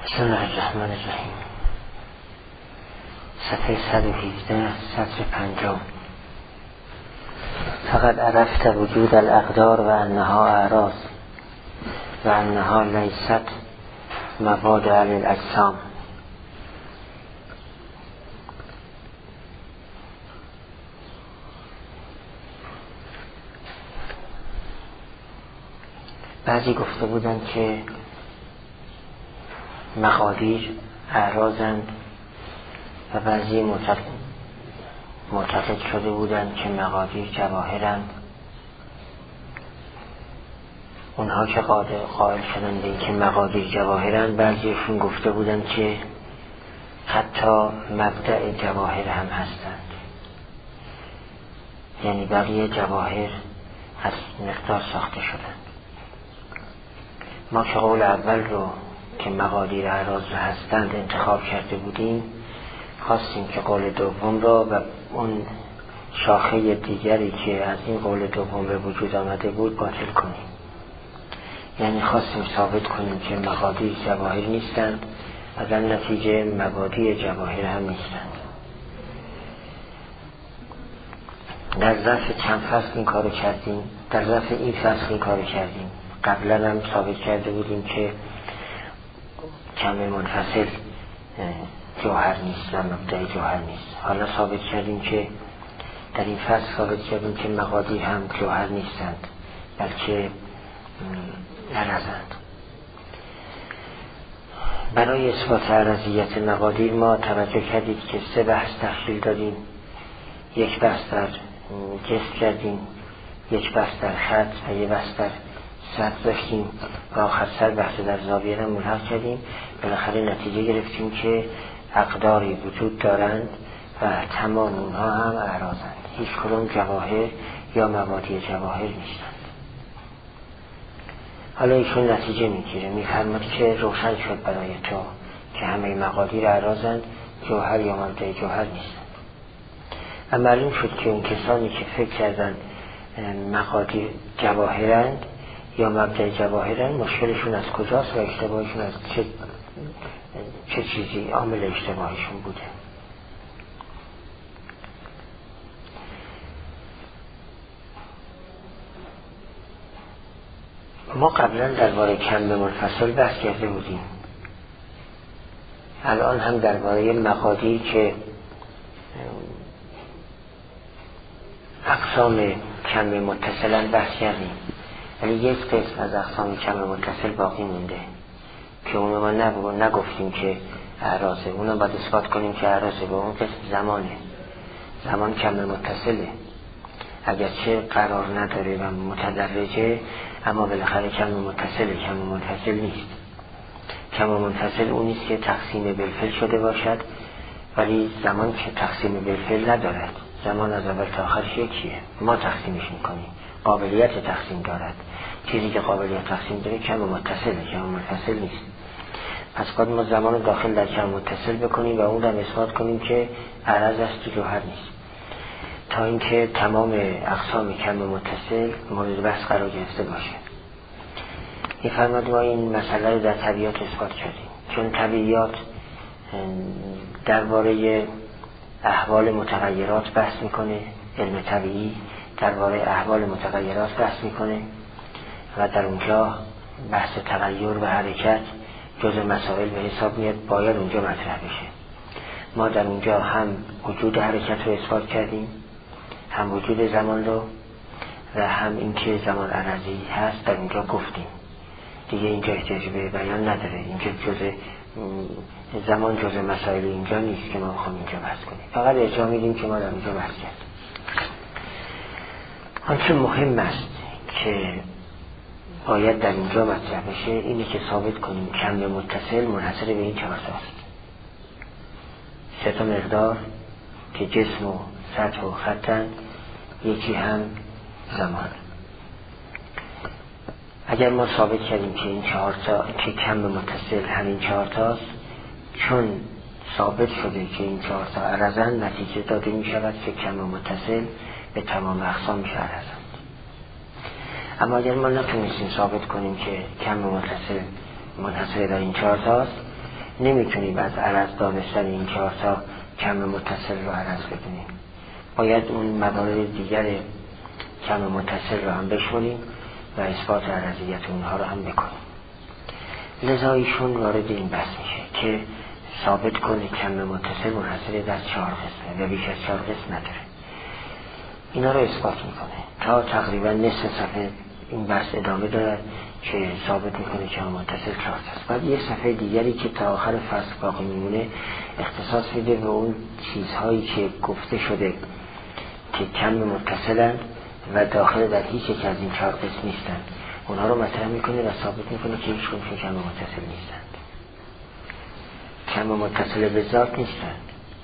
بسم الله الرحمن الرحیم. صفحه 117 سطر 50. فقد عرفت وجود الاقدار و انها اعراض و انها لیست مبادئ للاجسام. بعضی گفته بودند که مقادیر اعراضند و بعضی معتقد شده بودند که مقادیر جواهرند. اونها که قائل شدند به این که مقادیر جواهرند، بعضیشون گفته بودند که حتی مبدأ جواهر هم هستند، یعنی بقیه جواهر از مقدار ساخته شدند. ما که قول اول رو که مقادیر اعراض هستند انتخاب کرده بودیم، خواستیم که قول دوم را و اون شاخه دیگری که از این قول دوم به وجود آمده بود باطل کنیم. یعنی خواستیم ثابت کنیم که مقادیر جواهر نیستند و در نتیجه مبادی جواهر هم نیستند. در ظرف چند فصل این کارو کردیم، در ظرف این فصل این کارو کردیم. قبلا هم ثابت کرده بودیم که کم منفصل جوهر نیست و مبدأ جوهر نیست. حالا ثابت کردیم که در این فصل ثابت کردیم که مقادیر هم جوهر نیستند بلکه عرضند. برای اثبات عرضیت مقادیر ما توجه کردید که 3 بحث تفصیل دادیم. یک بحث در جسم کردیم، یک بحث در خط و یک بحث در سطر داشتیم و آخر سر بحث در زاویه را ملحق کردیم. بالاخره نتیجه گرفتیم که اقداری وجود دارند و تمام اونها هم اعراضند، هیچ کدام جواهر یا مبادی جواهر نیستند. حالا ایشون نتیجه میگیره، میفرماد که روشن شد برای تو که همه مقادیر اعراضند، جوهر یا مبدأ جوهر نیستند. و معلوم شد که اون کسانی که فکر کردن مقادیر جواهرند یا مبدأ جواهرند، مشکلشون از کجاست و اشتباهشون از چه چیزی عامل اشتباهشون بوده. ما قبلا درباره کم منفصل بحث کرده بودیم. الان هم درباره مقادیر که اقسام کم متصلن بحث کردیم، ولی یک قسم از اقسام کم متصل باقی مونده که اونو ما نگفتیم که اعراضه. اونو باید اثبات کنیم که اعراضه. به اون قسم زمان کم متصله، اگرچه قرار نداره و متدرجه، اما بالاخره کم متصله، کم منفصل نیست. کم منفصل اون نیست که تقسیم بالفعل شده باشد، ولی زمان که تقسیم بالفعل ندارد. زمان از اول تا آخرش یکیه، ما تقسیمش میکنیم، قابلیت تقسیم دارد. چیزی که قابلیت تقسیم داره کم متصله، کم منفصل نیست. پس باید ما زمان رو داخل در کم متصل بکنیم و اون رو اثبات کنیم که عرض است و جوهر نیست، تا اینکه تمام اقسام کم متصل مورد بحث قرار گرفته باشه. این فرماد ما این مسئله رو در طبیعت اثبات کردیم، چون طبیعیات درباره احوال متغیرات بحث میکنه. علم طبیعی درباره احوال متغیرات بحث میکنه و در اونجا بحث تغییر و حرکت جزء مسائل به حساب میاد، باید اونجا مطرح بشه. ما در اونجا هم وجود حرکت رو اثبات کردیم، هم وجود زمان رو، و هم اینکه زمان عرضی هست در اونجا گفتیم. دیگه اینجا احتیاج به بیان نداره. اینجا زمان جزء مسائل اینجا نیست که ما بخوام اینجا بحث کنیم، فقط ارجاع میدیم که ما در اینجا بحث کردیم. آنچه مهم است که باید در اینجا مطرح بشه اینه که ثابت کنیم کم متصل منحصر به این 4 تاست. 3 مقدار که جسم و سطح و خطن، یکی هم زمان. اگر ما ثابت کردیم که این 4 تا که کم متصل همین 4 تاست، چون ثابت شده که این 4 تا عرضن، نتیجه داده می شود که کم متصل به تمام اقسامش عرضند. اما اگر ما نتونستیم ثابت کنیم که کم متصل منحصر در این 4 تاست، نمیتونیم از عرض دانستن این 4 تا کم متصل رو عرض بدونیم. باید اون موارد دیگر کم متصل رو هم بشمولیم و اثبات عرضیت اونها رو هم بکنیم. لذا ایشون وارد این بحث میشه که ثابت کنه کم متصل منحصر از 4 قسمه و بیش از 4 قسم نداره. اینا رو اثبات میکنه تا تقریبا نصف صفحه این بحث ادامه دارد که ثابت میکنه که متصل 4 است. بعد یه صفحه دیگری که تا آخر فصل باقی میمونه اختصاص میده به اون چیزهایی که گفته شده که کم متصلند و داخل در هیچ یک از این 4 قسم نیستند. اونها رو مطرح میکنه و ثابت میکنه که هیچ کدومشون کم متصل نیستند. کم متصل به ذات نیستند.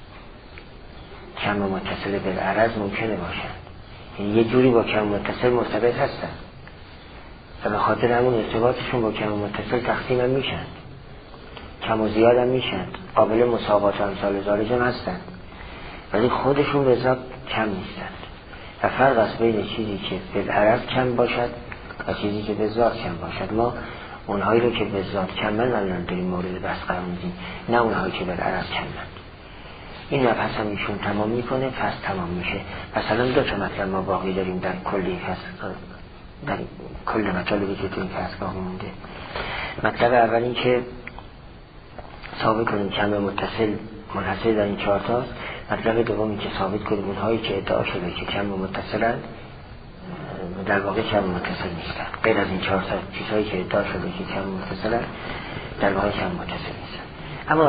کم متصل به عرض ممکنه باشند. یه جوری با کم متصل مرتبط هستند و به خاطر همون ارتباطشون با کم متصل تقسیم هم میشن، کم و زیاد هم میشن، قابل مساوات و امثال ذالک هم هستند، ولی خودشون به ذات کم نیستند. و فرق است بین چیزی که به عرض کم باشد و چیزی که به ذات کم باشد. ما اونهایی رو که به ذات کمن الان داریم مورد بحث قرار میدیم، نه اونهایی که به عرض کمن. این مبحث هم ایشون تمام میکنه، فصل تمام میشه. مثلا 2 تا مطلب ما باقی داریم در کلی فصل، در کل مطالبی که تو این فصل باقی مونده. مطلب اول این که ثابت کنیم کم متصل منحصر در این 4 تاست. مطلب دومی که ثابت کنیم اونهایی که ادعا شده که کم متصلند در واقع کم متصل نیستن. غیر از این 4 تا چیزهایی که ادعا شده که کم متصلند در واقع کم متصل نیستن. اما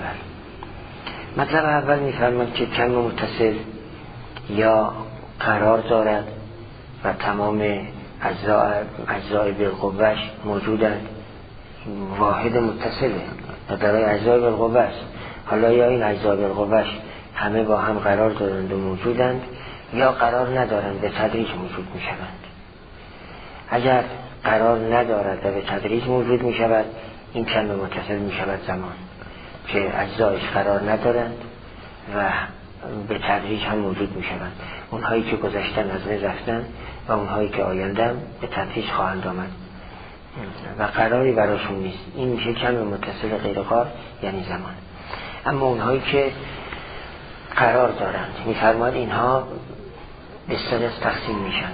مطلب اول میفرماید که کم متصل یا قرار دارد و تمام اجزای بالقوهش موجودند، واحد متصله و درای اجزای بالقوه است. حالا یا این اجزای بالقوهش همه با هم قرار دارند و موجودند یا قرار ندارند، به تدریج موجود می شوند. اگر قرار ندارد و به تدریج موجود می شود، این کم متصل می شود زمان که اجزایش قرار ندارند و به تدریج هم موجود می شوند. اونهایی که گذشتن از بین رفتن و اونهایی که آیندن به تدریج خواهند آمد و قراری براشون نیست. این میشه کم متصل غیر قار، یعنی زمان. اما اونهایی که قرار دارند میفرماد اینها به 3 قسم تقسیم میشن.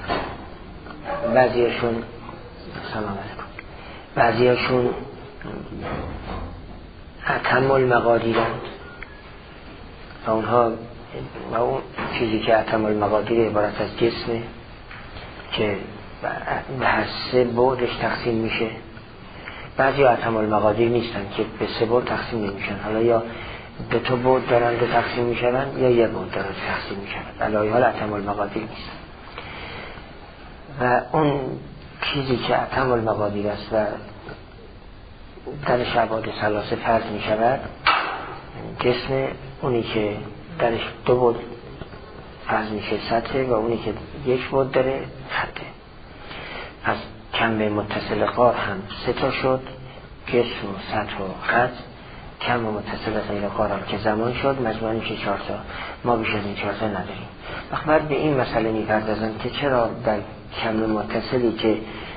بعضیاشون اتم المقادیرند و اونها و اون چیزی که اتم المقادیر عبارت از جسمه که به هر 3 بعدش تقسیم میشه. بعضی اتم المقادیر نیستن که به 3 بعد تقسیم نمیشن، حالا یا 2 تا بعد دارن و تقسیم میشن یا 1 بعد دارن و تقسیم میشن، علاوه حال اتم المقادیر نیستن. و اون چیزی که اتم المقادیر است و درش ابعاد ثلاثه فرض میشود جسم، اونی که درش 2 بعد فرض میشه سطح و اونی که 1 بعد داره خطه. از کم متصل قار هم 3 تا شد، جسم و سطح و خط. کم متصل غیر قار هم که زمان شد، مجموعاً میشه 4 تا. ما بیش از این 4 تا نداریم. وقت بعد به این مسئله میپردازن که چرا در کم متصلی که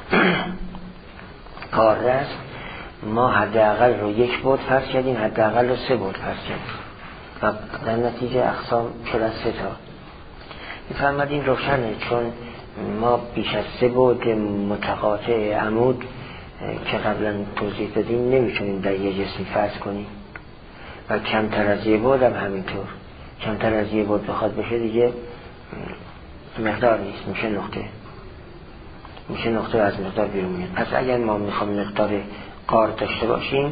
قار است ما حداقل رو 1 بعد فرض کردیم، حداقل رو 3 بعد فرض کردیم و در نتیجه اقسام شد 3 تا. میفرماد این روشنه، چون ما بیش از 3 بعد متقاطع عمود که قبلا توضیح دادیم نمیتونیم در یه جسمی فرض کنیم و کمتر از 1 بعد هم همینطور. کمتر از 1 بعد بخواد بشه دیگه مقدار نیست، میشه نقطه از مقدار بیرون میاد. پس اگر ما میخوام مقدار قار داشته باشیم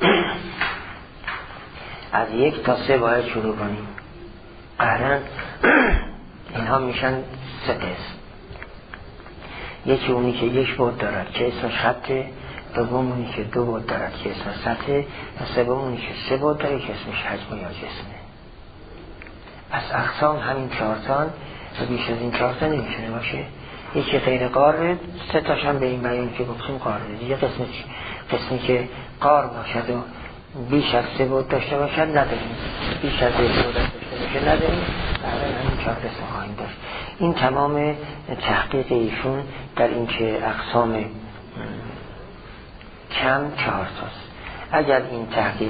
از 1 تا 3 باید شروع کنیم. قهرن اینها میشن 3 قسم. یکی اونی که 1 بعد دارد که اسمش خطه، دوم اونی که 2 بعد دارد که اسمش سطحه و سوم اونی که 3 بعد دارد که اسمش حجم یا جسمه. پس اقسام همین 4 تا و بیش از این 4 تا نمیتونه باشه. یکی غیر قاره، 3 تاش هم به این بیان که گفتیم قاره. دیگه قسمی که قار باشد و بیش از 3 بعد داشته باشد نداریم، بیش از 1 بعد داشته باشد نداریم. برای همین 4 قسم خواهیم داشت. این تمام تحقیق ایشون در این که اقسام کم 4 تاست. اگر این تحقیق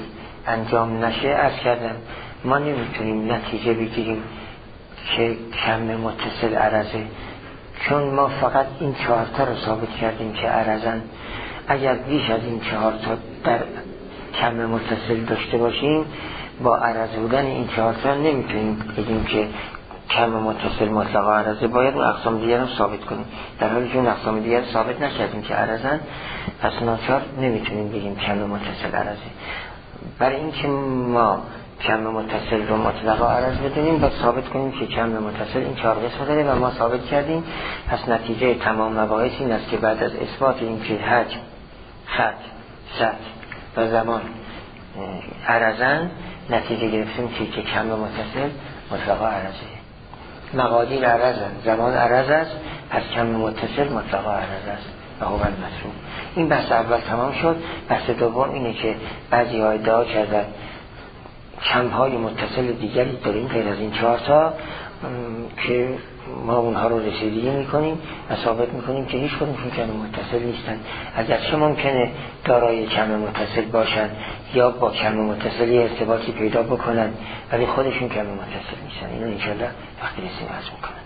انجام نشه، عرض کردم ما نمیتونیم نتیجه بگیریم که کم متصل عرضه، چون ما فقط این 4 تا رو ثابت کردیم که عرضن. اگر بیش از این 4 تا در کم متصل داشته باشیم، با عرض بودن این 4 تا نمیتونیم بگیم که کم متصل مطلقا عرضه. باید اون اقسام دیگر رو ثابت کنیم، در حالی که اون اقسام دیگر ثابت نکردیم که عرضن، پس ناچار نمیتونیم بگیم کم متصل عرضه. برای اینکه ما کم متصل رو مطلقا عرض بدونیم، باید ثابت کنیم که کم متصل این 4 قسم داره و ما ثابت کردیم. پس نتیجه تمام مباحث این است که بعد از اثبات این که حجم، خط، سطح و زمان عرضن، نتیجه گرفتیم که کم متصل مطلقا عرضه. مقادیر عرضن، زمان عرض است، پس کم متصل مطلقا عرض است و هو المطلوب. این بحث اول تمام شد. بحث دوم اینه که بعضی ها ادعا کردن کمهای متصل دیگری داریم غیر از این 4 تا که ما اونها رو رسیدگی میکنیم و ثابت میکنیم که هیچ کدومشون کم متصل نیستن. اگرچه ممکنه دارای کم متصل باشن یا با کم متصلی ارتباطی پیدا بکنن، ولی خودشون کم متصل نیستن. اینو انشالله وقتی رسیم عرض میکنن.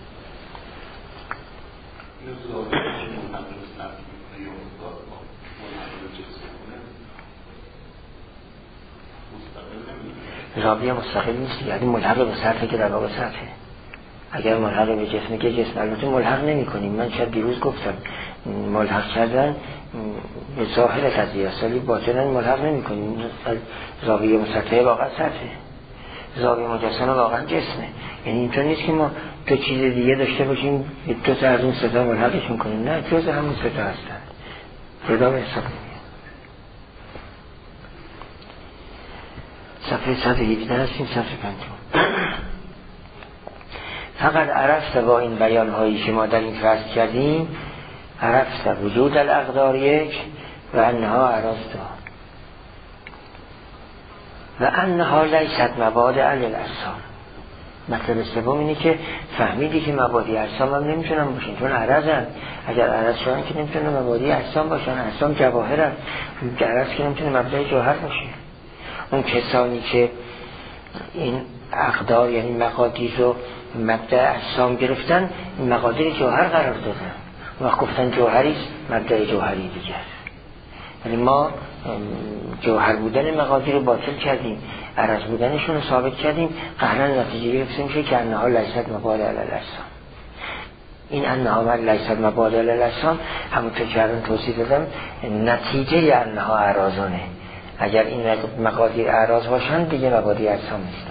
رابطه مستقل نیست، یعنی ملحق به سطحه که در واقع سطحه. اگر ملحق به جسمه که جسم، البته ملحق نمی کنیم. من شاید دیروز گفتم ملحق کردن به ظاهر قضیه است، ولی باطنا ملحق نمی کنیم. زاویه مسطحه واقعا سطحه، زاویه مجسمه واقعا جسمه. یعنی اینطور نیست که ما 2 چیز دیگه داشته باشیم 2 تا از اون 3 تا ملحقشون کنیم، نه، جز همون 3 تا هستن. جدا به حساب صفحه 117 هستیم، صفحه 5. فقط عرفت با این بیان هایی که ما در این فصل کردیم، عرفت وجود الاقدار یک و انها عرضتا و انها لیست مبادع الاجسام. مطلب سوم اینه که فهمیدی که مبادی اجسام هم نمیتونن باشن، چون عرضن. اگر عرض شدن که نمیتونن مبادی اجسام باشن، اجسام جواهرن، عرض که نمیتونه مبدأ جوهر باشه. اون کسانی که این اقدار یعنی مقادیر رو مبدأ اجسام گرفتن، این مقادیر جوهر قرار دادن، وقت گفتن جوهریست، مبدأ جوهری دیگر. یعنی ما جوهر بودن مقادیر رو باطل کردیم، عرض بودنشون رو ثابت کردیم، قهرن نتیجه گرفتیم میشه که انها لیست مبادع الاجسام. این انها لیست مبادع الاجسام همونطور که الان توضیح دادم نتیجه انها اعراضانه. اگر این مقادیر اعراض باشن دیگه مبادی اجسام نیستن.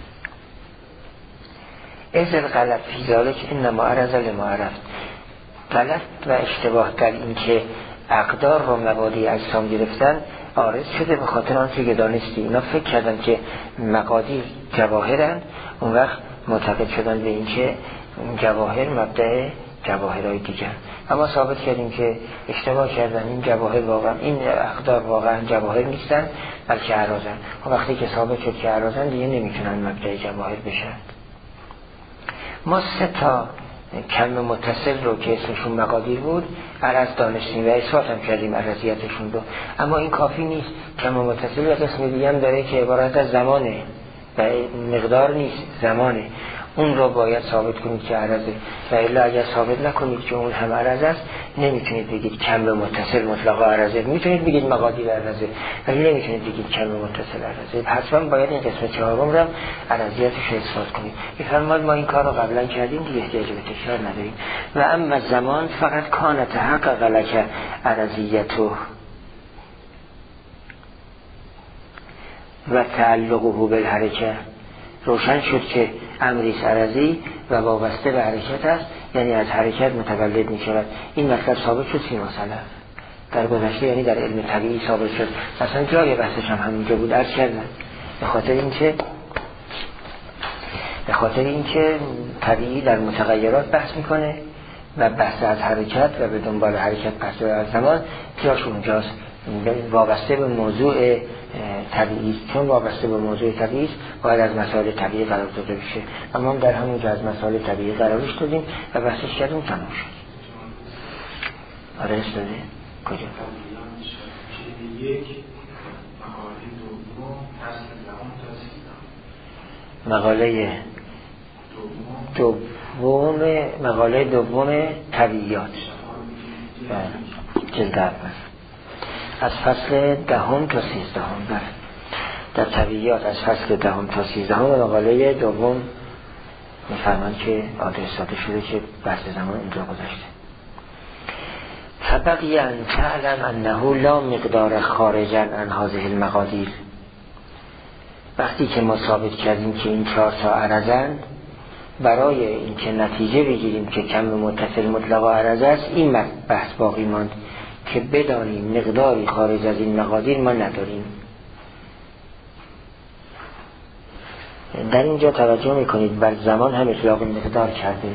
ازل غلط فی ذالک انما عرض لما عرفت. غلط و اشتباه در این که اقدار رو مبادی اجسام گرفتن عارض شده به خاطر آنچه که دانستی. اینا فکر کردن که مقادیر جواهرن، اون وقت معتقد شدن به این که جواهر مبدأ جواهرهای دیگر. اما ثابت کردیم که اشتباه کردن. این جواهر واقعا، این اقدار واقعا جواهر نیستن بلکه اعراضن. و وقتی که ثابت شد که اعراضن دیگه نمیتونن مبدأ جواهر بشن. ما 3 تا کم متصل رو که اسمشون مقادیر بود عرض دانستیم و اثبات هم کردیم عرضیتشون رو. اما این کافی نیست. کم متصل و قسم دیگه هم داره که عبارت از زمانه و مقدار نیست، زمانه. اون رو باید ثابت کنید که عرضه، و الا اگر ثابت نکنید که اون هم عرض است، نمیتونید بگید کم متصل مطلقا عرضه. میتونید بگید مقادیر عرضه، ولی نمیتونید بگید کم متصل عرضه. حتما باید این قسم 4 رو عرضیتش رو اثبات کنید. بفرمایید ما این کار رو قبلا کردیم دیگه احتیاج به تکرار نداریم. و اما زمان فقط کان تحقق لک عرضیته و تعلقه بالحرکه. روشن شد که امری عرضی و وابسته به حرکت است، یعنی از حرکت متولد می شود. این مطلب ثابت شد فیما سلف در گذشته، یعنی در علم طبیعی ثابت شد. مثلا جای بحثش هم همینجا بود، عرض کردن به خاطر اینکه طبیعی در متغیرات بحث میکنه و بحث از حرکت و به دنبال حرکت بحث از زمان جاش اونجاست، وابسته به موضوع طبیعی. چون وابسته به موضوع طبیعی باید از مسائل طبیعی قرار داده بشه. اما در همونجا از مسائل طبیعی قرارش دادیم و بحثش کردیم، تمام شد. آره استاده کجا؟ یک مقاله دوم مقاله دوم طبیعیات جلد اول از فصل 10 تا 13. در طبیعیات از فصل 10 تا 13 مقاله دوم میفرمان که آدرس داده شده که بحث زمان اینجا گذاشته. فبقی ان تعلم انه لا مقدار خارجا عن هذه المقادیر. وقتی که ما ثابت کردیم که این 4 تا عرضند، برای اینکه نتیجه بگیریم که کم متصل مطلق و عرض است، این بحث باقی ماند که بدانیم مقداری خارج از این مقادیر ما نداریم. در اینجا توجه میکنید بر زمان هم اطلاق مقدار کرده.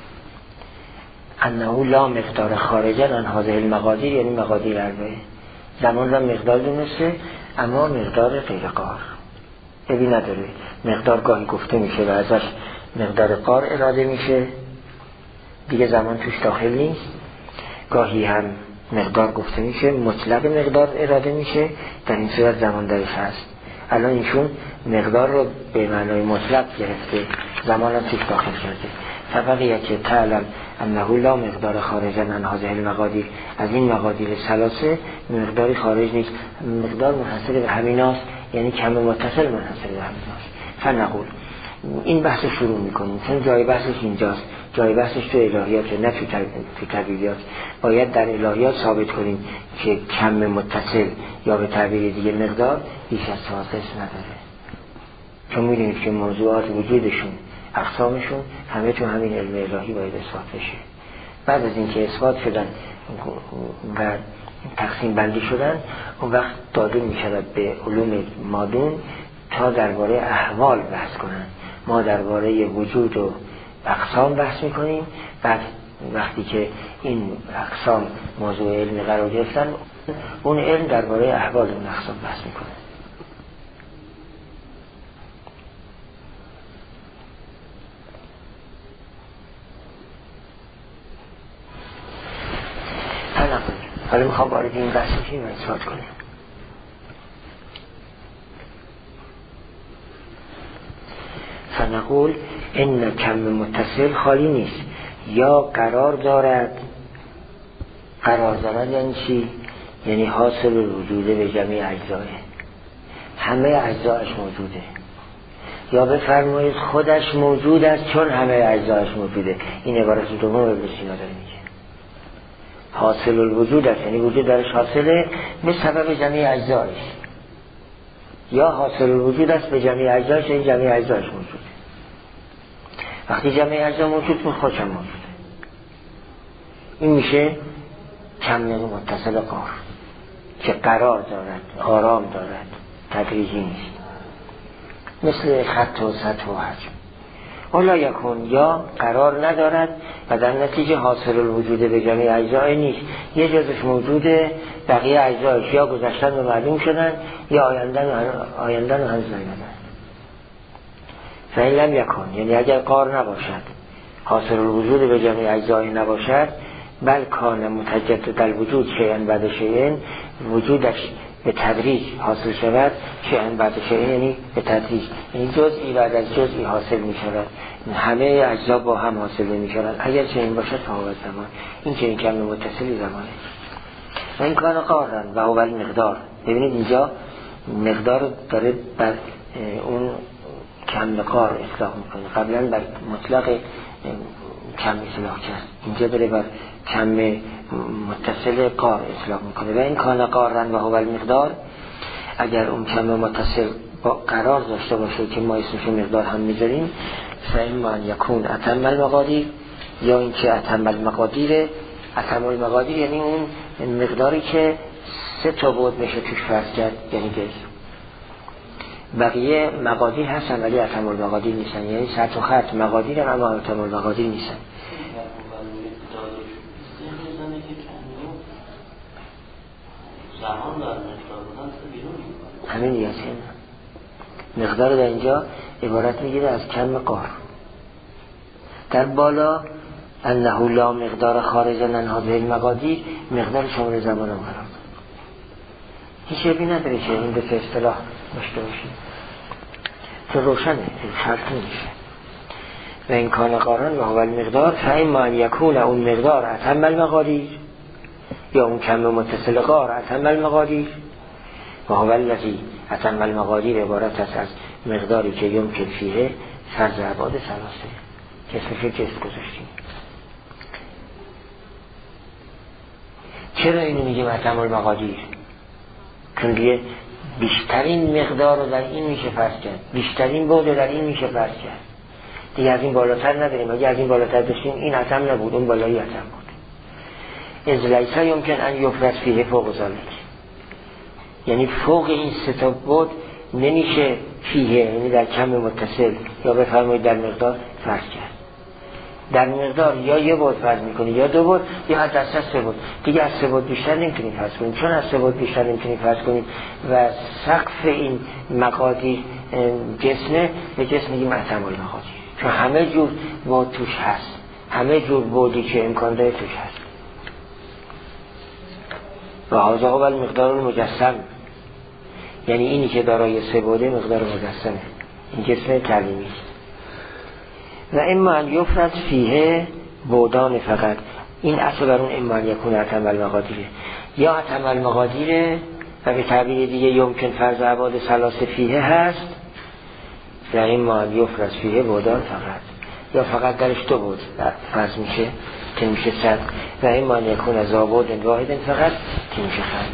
انه لا مقدار خارجا عن هذه المقادیر، یعنی مقادیر اربعه. زمان را مقدار دونسته، اما مقدار غیر قار ببین نداره. مقدار گاهی گفته میشه و ازش مقدار قار اراده میشه، دیگه زمان توش داخل نیست. گاهی هم مقدار گفته میشه، مطلق مقدار اراده میشه، در این صورت زمان درش هست. الان ایشون مقدار رو به معنای مطلق گرفته، زمان رو توش داخل کرده. فبقیه که تعلم انه لا مقدار خارجا عن هذه المقادیر، از این مقادیر ثلاثه مقداری خارج نیست، مقدار منحصر به همیناست، یعنی کم متصل منحصر به همیناست. فنقول این بحث شروع میکنیم، چون جای بحثش اینجاست، جای بحثش تو الهیات نه تو طبیعیات. باید در الهیات ثابت کنیم که کم متصل یا به تعبیر دیگه مقدار بیش از 3 قسم نداره، چون میدونید که موضوعات وجودشون اقسامشون همه تو همین علم الهی باید اثبات بشه. بعد از اینکه اثبات شدن و تقسیم بندی شدن، اون وقت داده میشود به علوم مادون تا درباره احوال بحث کنن. ما درباره وجود و اقسام بحث میکنیم، بعد وقتی که این اقسام موضوع علمی قرار گرفتن، اون علم درباره احوال اون اقسام بحث میکنه. حالا میخوام وارد این بحث بشیم و اثبات کنیم. فنقول این کم متصل خالی نیست، یا قرار دارد. قرار دارد یعنی چی؟ یعنی حاصل وجوده به جمعی اجزاه، همه اجزایش موجوده. یا بفرمایید خودش موجود است چون همه اجزایش موجوده. این عبارت دوم ابن سینا داره میگه. حاصل الوجود است، یعنی وجود درش حاصله به سبب جمعی اجزایش، یا حاصل الوجود است به جمعی اجزایش، این جمعی اجزایش موجوده. وقتی جمعی اجزا موجود اون خودش موجوده. این میشه کم متصل قار که قرار دارد، آرام دارد، تدریجی نیست، مثل خط و سطح و حجم. ولا یکون، یا قرار ندارد و در نتیجه حاصل الوجود به جمعی اجزای نیست، یه جزش موجوده، بقیه اجزایش یا گذشتن و معلوم شدن یا آیندن و هنوز نیامدن. فإن لم یکن، یعنی اگر قار نباشد، حاصل الوجود به جمعی اجزای نباشد، بل کان متجدد الوجود شیئا بعد شیئا، وجودش به تدریج حاصل شود، شیئا بعد شیئا یعنی به تدریج، یعنی جزئی بعد از جزئی حاصل می شود، همه اجزا با هم حاصل می شود. اگر چنین باشد فهو زمان، این که این کم متصلی زمانه. و این کان قارن و اول مقدار. ببینید اینجا مقدار داره بر اون کم قار اصلاح میکنه، قبلا بر مطلق کم اصلاح کرد، اینجا داره بر کم متصل قار اصلاح میکنه. و این کان قارن و اول مقدار، اگر اون کم متصل با قرار داشته باشه که ما اسمش مقدار هم میذاریم، فإما أن یکون اتم المقادیر، یا اینکه اتم المقادیر. اتم المقادیر یعنی اون مقداری که 3 تا بعد میشه توش فرض کرد، یعنی گز. بقیه مقادیر هستن ولی اتم المقادیر نیستن، یعنی سطح و خط مقادیر اما اتم المقادیر نیستن. همین دیگه مقدار در اینجا عبارت میگیره از کم قار. در بالا انه لا مقدار خارج عن هذه المقادیر، مقدار شامل زمان و قرار هیچ عیبی نداره که این دو اصطلاح داشته باشیم. که روشنه شرط نمیشه. و این کان قارن و اول مقدار فاما ان یکون اون مقدار اتم المقادیر یا اون کم متصل قار اتم المقادیر و اول الذی اتم المقادیر عبارت است از مقداری که یمکن فیه فرض ابعاد ثلاثه که اسمش جست گذاشتیم. چرا اینو میگیم اتم المقادیر؟ چون دیگه بیشترین مقدار رو در این میشه فرض کرد، بیشترین بعد رو در این میشه فرض کرد، دیگه از این بالاتر نداریم. اگه از این بالاتر داشتیم این اتم نبود، اون بالایی اتم بود. از لیسا یمکن ان یفرض فیه فوق ذلک، یعنی فوق این سه تا بعد نمیشه فیه، یعنی در کم متصل یا بفرمایید در مقدار فرض کرد. در مقدار یا یه بعد فرض میکنی یا دو بعد یا حتی از سه بعد، دیگه از سه بعد بیشتر نمیتونید فرض کنید. چون از سه بعد بیشتر نمیتونید فرض کنید و سقف این مقادیر جسمه، به جسم میگیم اتم المقادیر، چون همه جور بعد توش هست، همه جور بعدی که امکان داره توش هست. و هذا هو المقدار المجسم، یعنی اینی که دارای سه بعده مقدار مجسمه، این جسم کلیمی است. و اما ان یفرض فیه بعدان فقط، این اصل بر اون اما ان یکون اتم المقادیره، یا اتم المقادیره و به تعبیر دیگه یمکن فرض ابعاد ثلاثه فیه هست، و اما ان یفرض فیه بعدان فقط، یا فقط درش دو بعد فرض میشه که میشه صد، و اما ان یکون از بعد واحد فقط که میشه خط.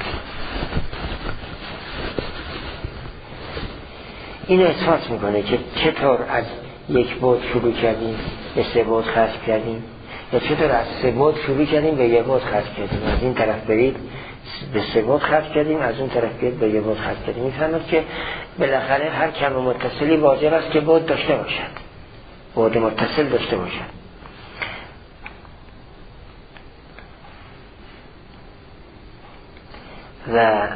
اینو اثبات میکنه که چطور از یک بعد شروع کردیم به سه بعد خرج کردیم، یا چطور از سه بعد شروع کردیم به یک بعد خرج کردیم. از این طرف برید به سه بعد خرج کردیم، از اون طرف برید به یک بعد خرج کردیم. میفهمید که بالاخره هر کم متصلی واجب است که بعد داشته باشد، بعد متصل داشته باشد. و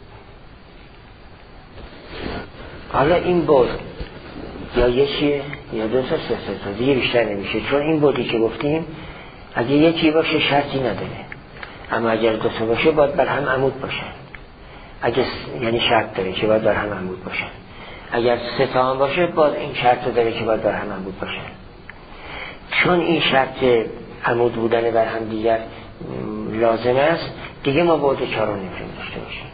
حالا این بعد یا یکیه یا دو تا سه تا دیگه بیشتر نمیشه، چون این بعدی که گفتیم اگه یکی باشه شرطی نداره، اما اگر دو تا باشه باید بر هم عمود باشه، اگه یعنی شرط داره که باید بر هم عمود باشه. اگر سه تا هم باشه باید این شرط داره که باید بر هم عمود باشه. چون این شرط عمود بودن بر هم دیگر لازم است، دیگه ما بعد چهارم نمیتونیم داشته باشیم.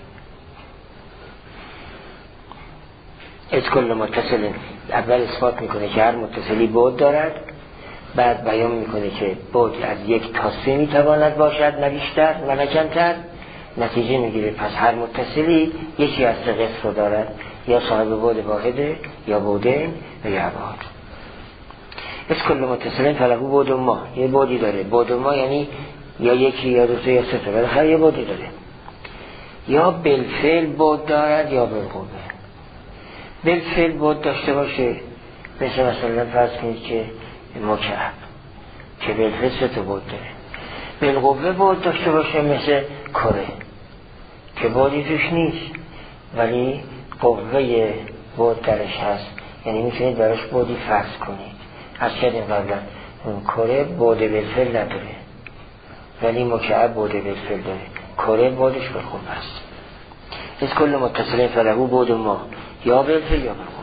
از کل متصل اول اثبات میکنه که هر متصلی بعد دارد، بعد بیان میکنه که بعد از یک تا سه میتواند باشد، نه بیشتر و نه کمتر. نتیجه میگیره پس هر متصلی یکی از سه قسم رو دارد، یا صاحب بعد واحده یا بعدین و یا ابعاد. از کل متصل فلهو بعد ما، یه بعدی داره. بعد ما یعنی یا یکی یا دو تا یا سه تا، بالاخره یه بعدی داره. یا بالفعل بعد دارد یا بالقوه. بالفعل بعد داشته باشه، مثلا فرض کنید که مکعب که بالفعل سه تا بعد داره. بالقوه بعد داشته باشه مثل کره که بعدی توش نیست ولی قوه بعد درش هست، یعنی میتونید براش بعدی فرض کنید. از کردیم قبلا کره بعد بالفعل نداره ولی مکعب بعد بالفعل داره، کره بعدش بالقوه است. از کل متصل فلهو بعد ما یا بالفعل یا بالقوه.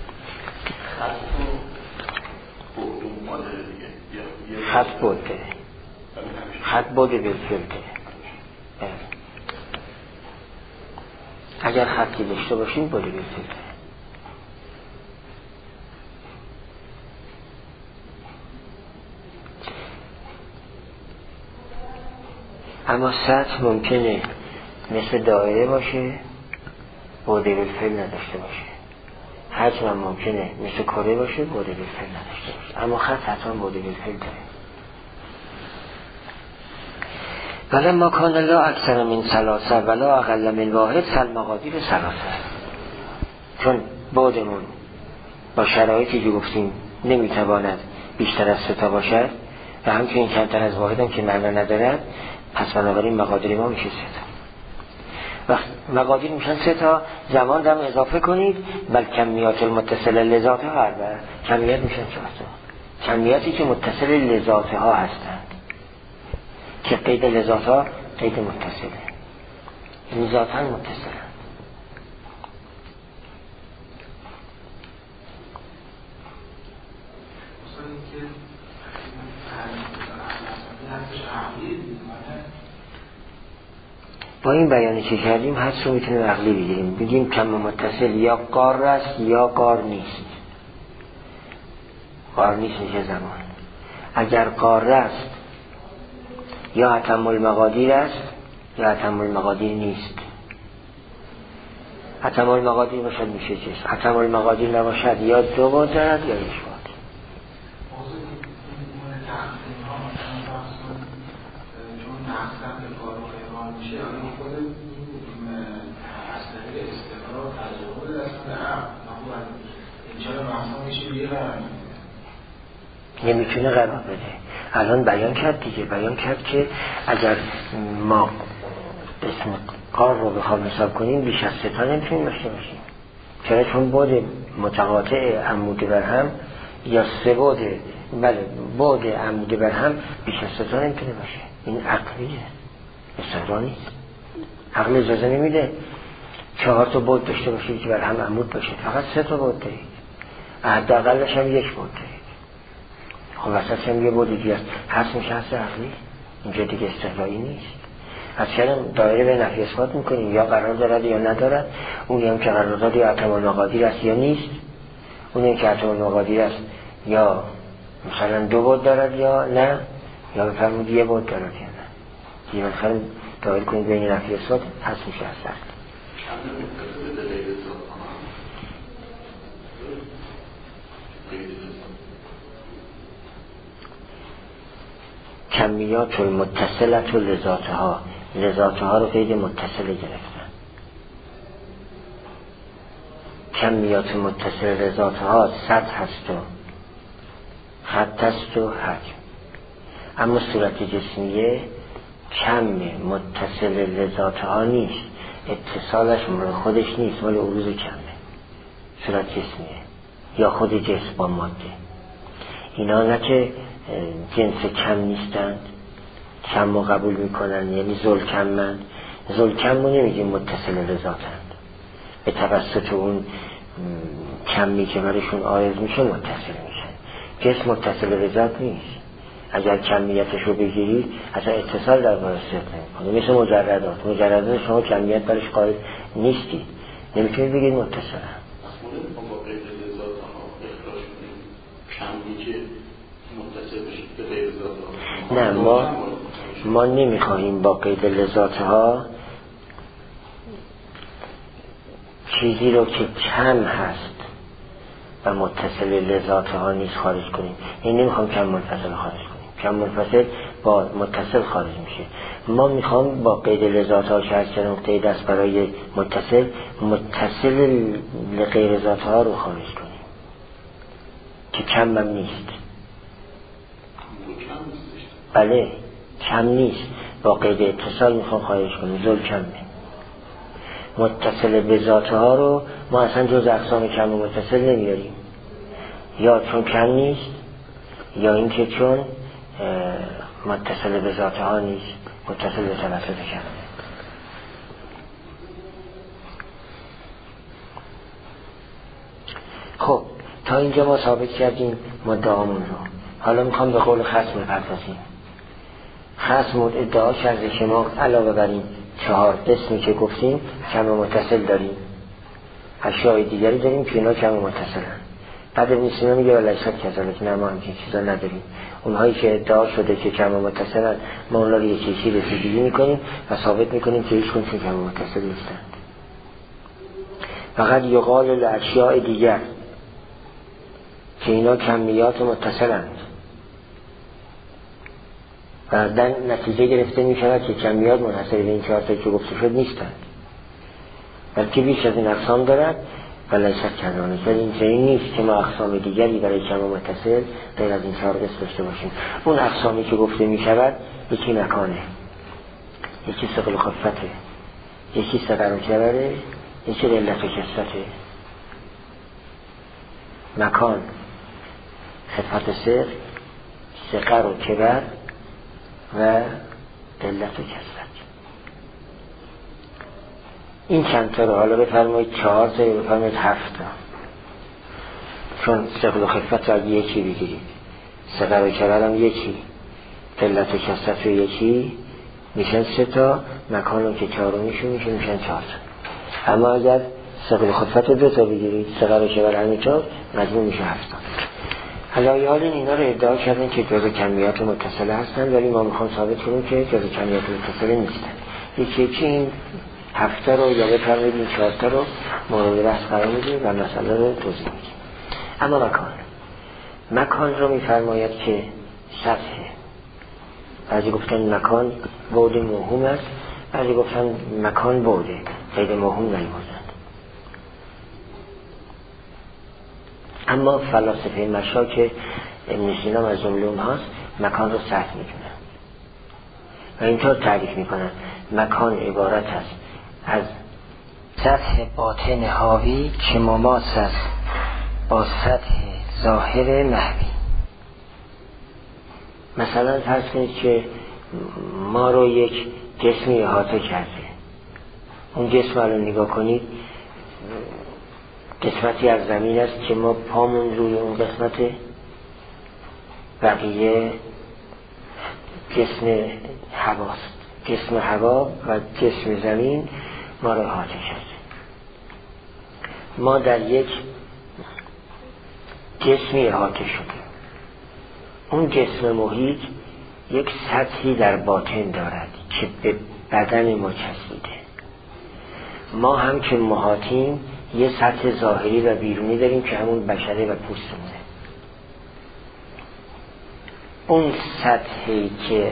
خط بعد داره، خط بعد بالفعل داره. اگر خطی داشته باشیم بعد بالفعل داره. اما سطح ممکنه مثل دایره باشه بعد بالفعل نداشته باشه، حجم هم ممکنه مثل کره باشه بعد بالفعل نداشته باشه، اما خط حتما بعد بالفعل داره. ولما کان لا اکثر من ثلاثه ولا اقل من واحد فالمقادیر ثلاثه. چون بعدمون با شرایطی که گفتیم نمیتواند بیشتر از سه تا باشد و همچنین کمتر از واحد هم که معنا ندارد، پس بنابراین مقادیر ما میشه سه تا. وقت مقادیر میشن سه تا، زمان دم اضافه کنید بل کمیات المتصل لذاتها اربعه، کمیت میشن چهار تا، کمیاتی که متصل لذاتها هستند که قید لذاتها قید متصله، این ذاتن متصلند. با این بیانی که کردیم حدس رو میتونیم عقلی بگیریم، بگیم کم متصل یا قار است یا قار نیست. قار نیست میشه زمان. اگر قار است یا اتم المقادیر است یا اتم المقادیر نیست. اتم المقادیر باشد میشه جسم، اتم المقادیر نباشد یا دو بعد دارد یا یک بعد. نمیتونه قرار بده. الان بیان کرد دیگه، بیان کرد که اگر ما اسم قار رو بخوام حساب کنیم بیش از 3 تا نمیتونیم داشته باشیم. چرا؟ چون بعد متقاطع عمود بر هم یا 3 بعد، بله بعد عمود بر هم بیش از 3 تا نمیتونه باشه. این عقلیه، استقرار نیست. عقل اجازه نمیده 4 تا بعد داشته باشید که بر هم عمود باشه، فقط 3 تا بعد دارید، حداقلش هم 1 بعد دارید. خب وسط هم یه بعد دیگه است، هست میشه هست عقلی. اینجا دیگه استقلالی نیست. از کلم دایره به نفی اثبات میکنیم، یا قرار دارد یا ندارد. اونی هم که قرار دارد یا اتم المقادیر است یا نیست. اونی هم که اتم المقادیر است یا مثلا 2 بعد دارد یا نه، یا بفرمود 1 بعد دارد یا نه. دیگه مثلا دایره کنید بین نفی اثبات، هست میشه هست عقلی. کمیات المتصلت و لذاتها، لذاتها رو قید متصل گرفتن. کمیات متصل لذاتها سطح هست و خط هست و حجم. اما صورت جسمیه کم متصل لذاتها نیست، اتصالش مال خودش نیست، مال عروض کمه. صورت جسمیه یا خود جسم با ماده. اینا نه که جنس کم نیستند، کم رو قبول میکنن، یعنی زل کمند. زل کم رو نمیگیم متصل لذاتند، به توسط اون کمی که برشون عارض میشه متصل میشن. جسم متصل لذات نیست. اگر کمیتش رو بگیرید اصلا اتصال در باید صرف نمیکنه. مثل مجردات، مجردات شما کمیت برش قائل نیستید، نمیتونید بگید متصل هم. نه، ما نمیخواهیم با قید لذاتها چیزی رو که کم هست و متصل لذاتها نیست خارج کنیم. این نمیخوایم کم منفصل خارج کنیم. کم منفصل با متصل خارج میشه. ما میخوایم با قید لذاتها که هست چنان قید است برای متصل غیر ذاتها رو خارج کنیم که کم هم نیست. بله کم نیست، با قید اتصال میخوام خارج کنیم. زل کمه. متصل به ذاتها رو ما اصلا جز اقسام کم و متصل نمیاریم، یا چون کم نیست یا اینکه چون متصل به ذاتها نیست، متصل به توسط کمه. خب تا اینجا ما ثابت کردیم مدعامون رو. حالا میخوام به قول خصم بپردازیم. خصم ادعا کرده که ما علاوه بر این 4 قسمی که گفتیم کم متصل داریم، اشیاء دیگری داریم که اینا کم متصلن. بعد ابن سینا میگه ولی شک کذالک، نه ما همچین چیزا نداریم. اونهایی که ادعا شده که کم متصلن ما اونا رو یکی رسیدگی میکنیم و ثابت میکنیم که هیچ کنشون کم متصل نیستن. فقط یقال الاشیاء دیگر که اینا کمیات متصلند و در نتیجه گرفته می شود که کمیات منحصر به این 4 تا که گفته شد نیستند، بلکه بیش از این اقسام دارد و لیست کذالک. ولی این نیست که ما اقسام دیگری برای کم و متصل غیر از این 4 قسم داشته باشیم. اون اقسامی که گفته می شود یکی مکانه، یکی ثقل و خفته، یکی صغر و کبره، یکی علت و کثرته. مکان، خفت صغر، صغر و کبر و علت و کثرت. این چند تا رو حالا بفرمایید 4 تا یا بفرمایید 7 تا، چون ثقل و خفت رو اگه یکی بگیرید صغر و کبر هم یکی، قلت و کثرت و یکی میشن 3 تا، مکان رو که 4میشون میشن 4 تا. اما اگر صغر خفت 2 تا بگیرید، صغر و کبر همه 4، مجموع میشه 7 تا. علایالین اینا رو ادعا کردن که جزء کمیات متصله هستن، ولی ما میخوام ثابت کنیم که جزء کمیات متصله نیستن. یکی این 7 تا رو یا بفرمایید این 4 تا رو مورد بحث قرار میدیم و مسئله رو توضیح میدیم. اما مکان رو میفرماید که سطحه. بعضی گفتن مکان بعد موهوم است، بعضی گفتن مکان بعده غیر موهوم نیوردند. اما فلاسفه مشاک ابن سینا از جمله اونهاست مکان رو سطح میدونن و اینطور تعریف میکنن: مکان عبارت است از سطح باطن حاوی که مماس است با سطح ظاهر محوی. مثلا فرض کنید که ما رو یک جسمی احاطه کرده، اون جسم رو نگاه کنید، قسمتی از زمین است که ما پامون روی اون قسمت، بقیه جسم هواست. جسم هوا و جسم زمین ما رو احاطه کرده. ما در یک جسمی احاطه شدیم. اون جسم محیط یک سطحی در باطن دارد که به بدن ما چسبیده. ما هم که محاطیم یه سطح ظاهری و بیرونی داریم که همون بشره و پوستمونه. اون سطحی که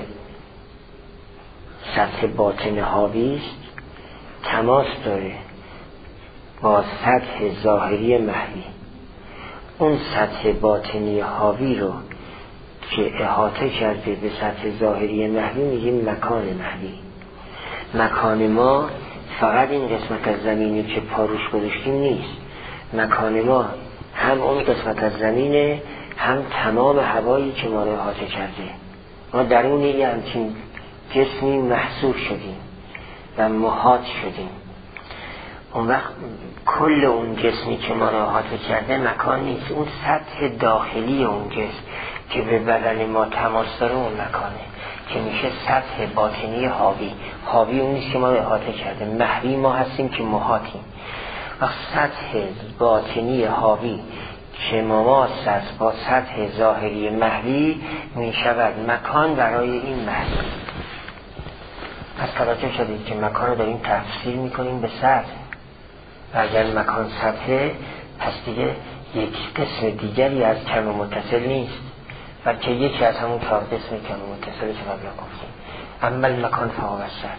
سطح باطن حاوی است تماس داره با سطح ظاهری محوی. اون سطح باطنی حاوی رو که احاطه کرده به سطح ظاهری محوی میگیم مکان محوی. مکان ما فقط این قسمت از زمینی که پاروش گذاشتیم نیست. مکان ما هم اون قسمت از زمینه، هم تمام هوایی که ما رو احاطه کرده. ما درون یه همچین جسمی محصور شدیم و محاط شدیم. اون وقت کل اون جسمی که ما رو احاطه کرده مکان نیست، اون سطح داخلی اون جسم که به بدن ما تماس داره اون مکانه که میشه سطح باطنی حاوی. حاوی اون نیست که ما رو احاطه کرده، محوی ما هستیم که محاطیم. و سطح باطنی حاوی که مماس است با سطح ظاهری محوی میشود مکان برای این محوی. پس توجه شدید که مکان رو داریم تفسیر میکنیم به سطح، و اگر مکان سطحه پس دیگه یک قسم دیگری از کم متصل نیست، بلکه یکی از همون 4 قسم کم متصل که قبلا گفتیم. اما المکان فهو السطح.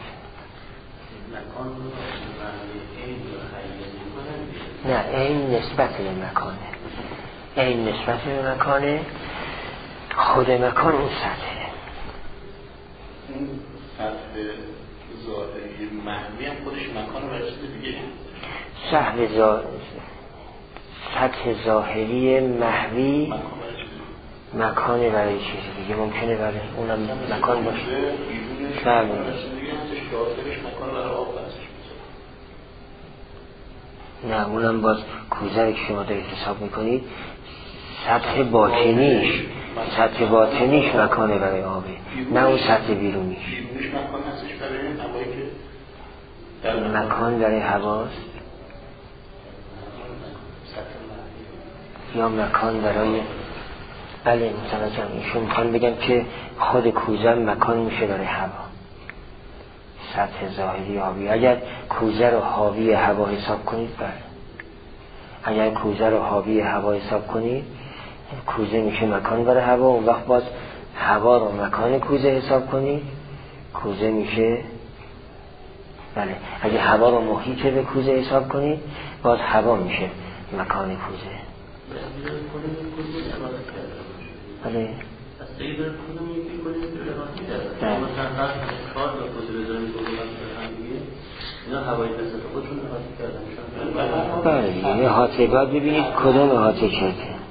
نه، این نسبت به مکانه، این نسبت به مکانه، خود مکان اون سطحه. این سطح ظاهری محوی هم خودش مکان و چیز دیگه سطح ظاهری محوی مکانه برای چیزی دیگه ممکنه برای اونم مکان باشه. بله. نه، اونم باز کوزه که شما دارید حساب میکنید سطح باطنیش مکانه برای آبه، نه اون سطح بیرونیش. مکان برای هواست یا مکان برای بله متوجهم. ایشون میخوان بگم که خود کوزه مکان میشه برای هوا، سطح ظاهری حاوی. اگر کوزه رو حاوی هوا حساب کنید، بله، اگر کوزه رو حاوی هوا حساب کنید کوزه میشه مکان برای هوا. اون وقت باز هوا رو مکان کوزه حساب کنید، کوزه میشه بله. اگه هوا رو محیط به کوزه حساب کنید باز هوا میشه مکان کوزه. بله. بله یه احاطه باید ببینید کدوم احاطه کرده.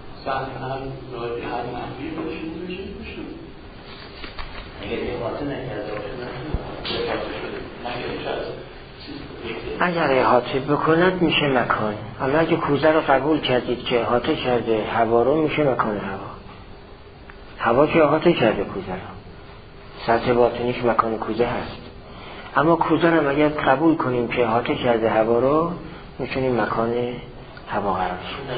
اگر احاطه بکند میشه مکان. حالا اگه کوزه رو قبول کردید که احاطه کرده هوا رو، میشه مکان هوا. هوا که احاطه کرده کوزه را، سطح باطنیش مکان کوزه هست. اما کوزه هم اگر قبول کنیم که احاطه کرده هوا رو، میتونیم مکان هوا قرار شد.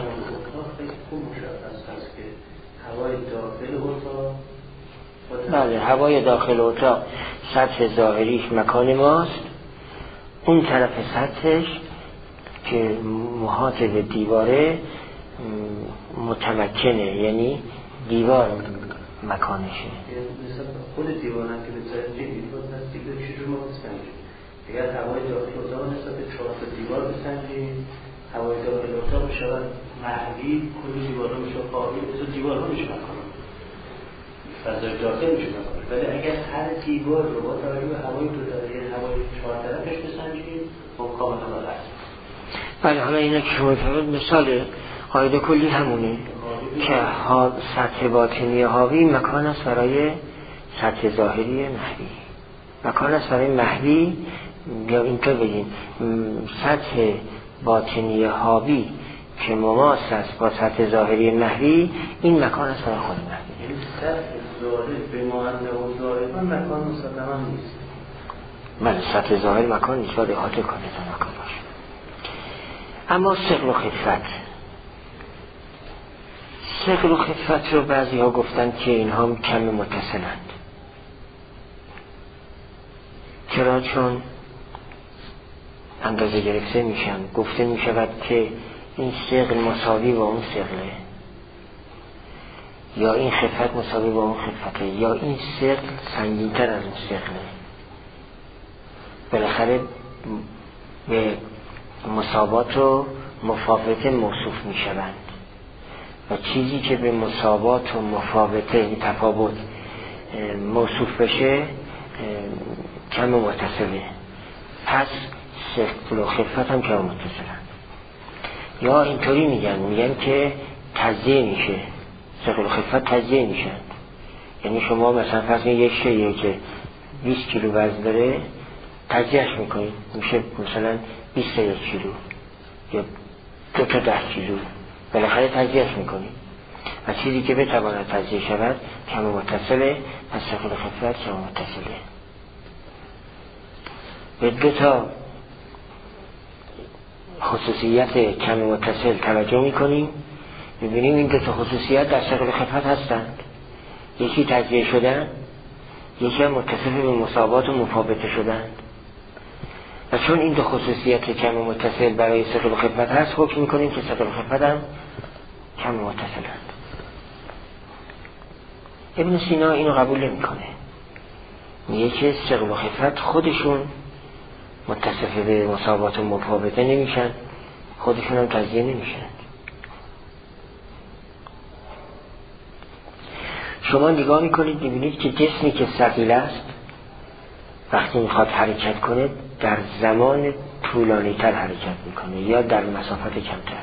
هوای داخل اتاق، بله، هوای داخل اتاق سطح ظاهریش مکان ماست، اون طرف سطحش که محاط به دیواره متمکنه، یعنی دیوار مکانشه. مثلا خود دیوار هم که بسنجیم دیوار نزدیک به چجور ما بسنجیم؟ اگر هوای داخل اتاق نسبت به 4 دیوار بسنجیم، هوای داخل اتاق شود محوی، کلی دیوار ها میشه خواهی، مثل دیوار ها میشه مکان فضای داخل میشه مکان. ولی اگر هر دیوار رو با توجه به هوای دو طرف، یعنی هوای 4 طرفش بسنجیم، خب کاملا غلط. بله، حالا اینا که شما فرمودید مثال قاعده کلی همونه که سطح باطنی حاوی مکان است برای سطح ظاهری محوی. مکان است برای محوی، یا اینطور بگیم سطح باطنی حاوی که مماس است با سطح ظاهری محوی، این مکان است برای خود محوی. یعنی سطح ظاهر به معنی و ظاهر مکان مسلما نیست. بله، سطح ظاهر مکان نیست، باید احاطه کنه تا مکان باشه. اما ثقل و خفت رو بعضی ها گفتن که اینها هم کم متصلند. چرا؟ چون اندازه گرفته میشن، گفته میشود که این ثقل مساوی با اون ثقله، یا این خفت مساوی با اون خفته، یا این ثقل سنگین‌تر از اون ثقله. بالاخره به مساوات و مفاوته موصوف میشوند و چیزی که به مساوات و مفاوته، این تفاوت موصوف بشه کم متصله. پس ثقل و خفت هم کم متصلن. یا اینطوری میگن که تجزیه میشه، ثقل و خفت تجزیه میشن. یعنی شما مثلا فرض کنید یک شیء که 20 کیلو وزن داره، تجزیهش میکنید میشه مثلا 21 کیلو یا 2 تا 10 کیلو، بالاخره تجزیهش میکنید و چیزی که بتواند تجزیه شود کم متصله، پس ثقل و خفت کم متصله. به 2 تا خصوصیت کم متصل توجه میکنیم، میبینیم این 2 تا خصوصیت در ثقل و خفت هستند. یکی تجزیه شدن، یکی هم متصل به مساوات و مفاوته شدن. و چون این 2 خصوصیت کم متصل برای ثقل و خفت هست، حکم میکنیم که ثقل و خفت هم کم متصلند. ابن سینا اینو قبول نمیکنه، میگه که ثقل و خفت خودشون متصف به مساوات و مفاوته نمیشن، خودشون هم تجزیه نمیشن. شما نگاه میکنید میبینید که جسمی که ثقیل است وقتی میخواد حرکت کنه در زمان طولانی تر حرکت میکنه یا در مسافت کمتر،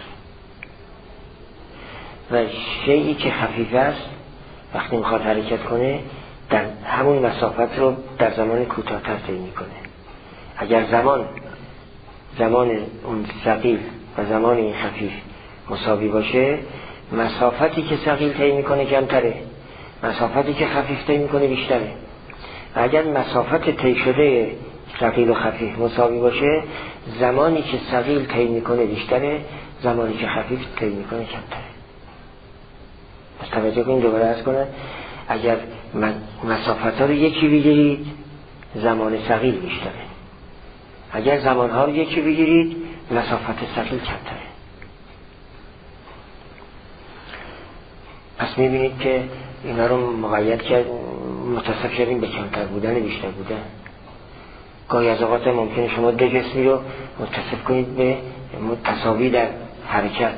و شیئی که خفیف است وقتی میخواد حرکت کنه در همون مسافت رو در زمان کوتاه‌تر طی میکنه. اگر زمان اون ثقیل و زمان این خفیف مساوی باشه، مسافتی که ثقیل طی میکنه کمتره، مسافتی که خفیف طی میکنه بیشتره. و اگر مسافت طی شده ثقیل و خفیف مساوی باشه، زمانی که ثقیل طی میکنه بیشتره، زمانی که خفیف طی میکنه کمتره. پس توجه کنید، دوباره عرض کنم، اگر مسافت ها رو یکی بگیرید زمان ثقیل بیشتره، اگر زمان ها رو یکی بگیرید مسافت ثقیل کمتره. پس میبینید که اینا رو مقید کرد، متصف کردیم به کمتر بودن بیشتر بودن. گاهی از اوقات ممکنه شما 2 جسمی رو متصف کنید به تساوی در حرکت،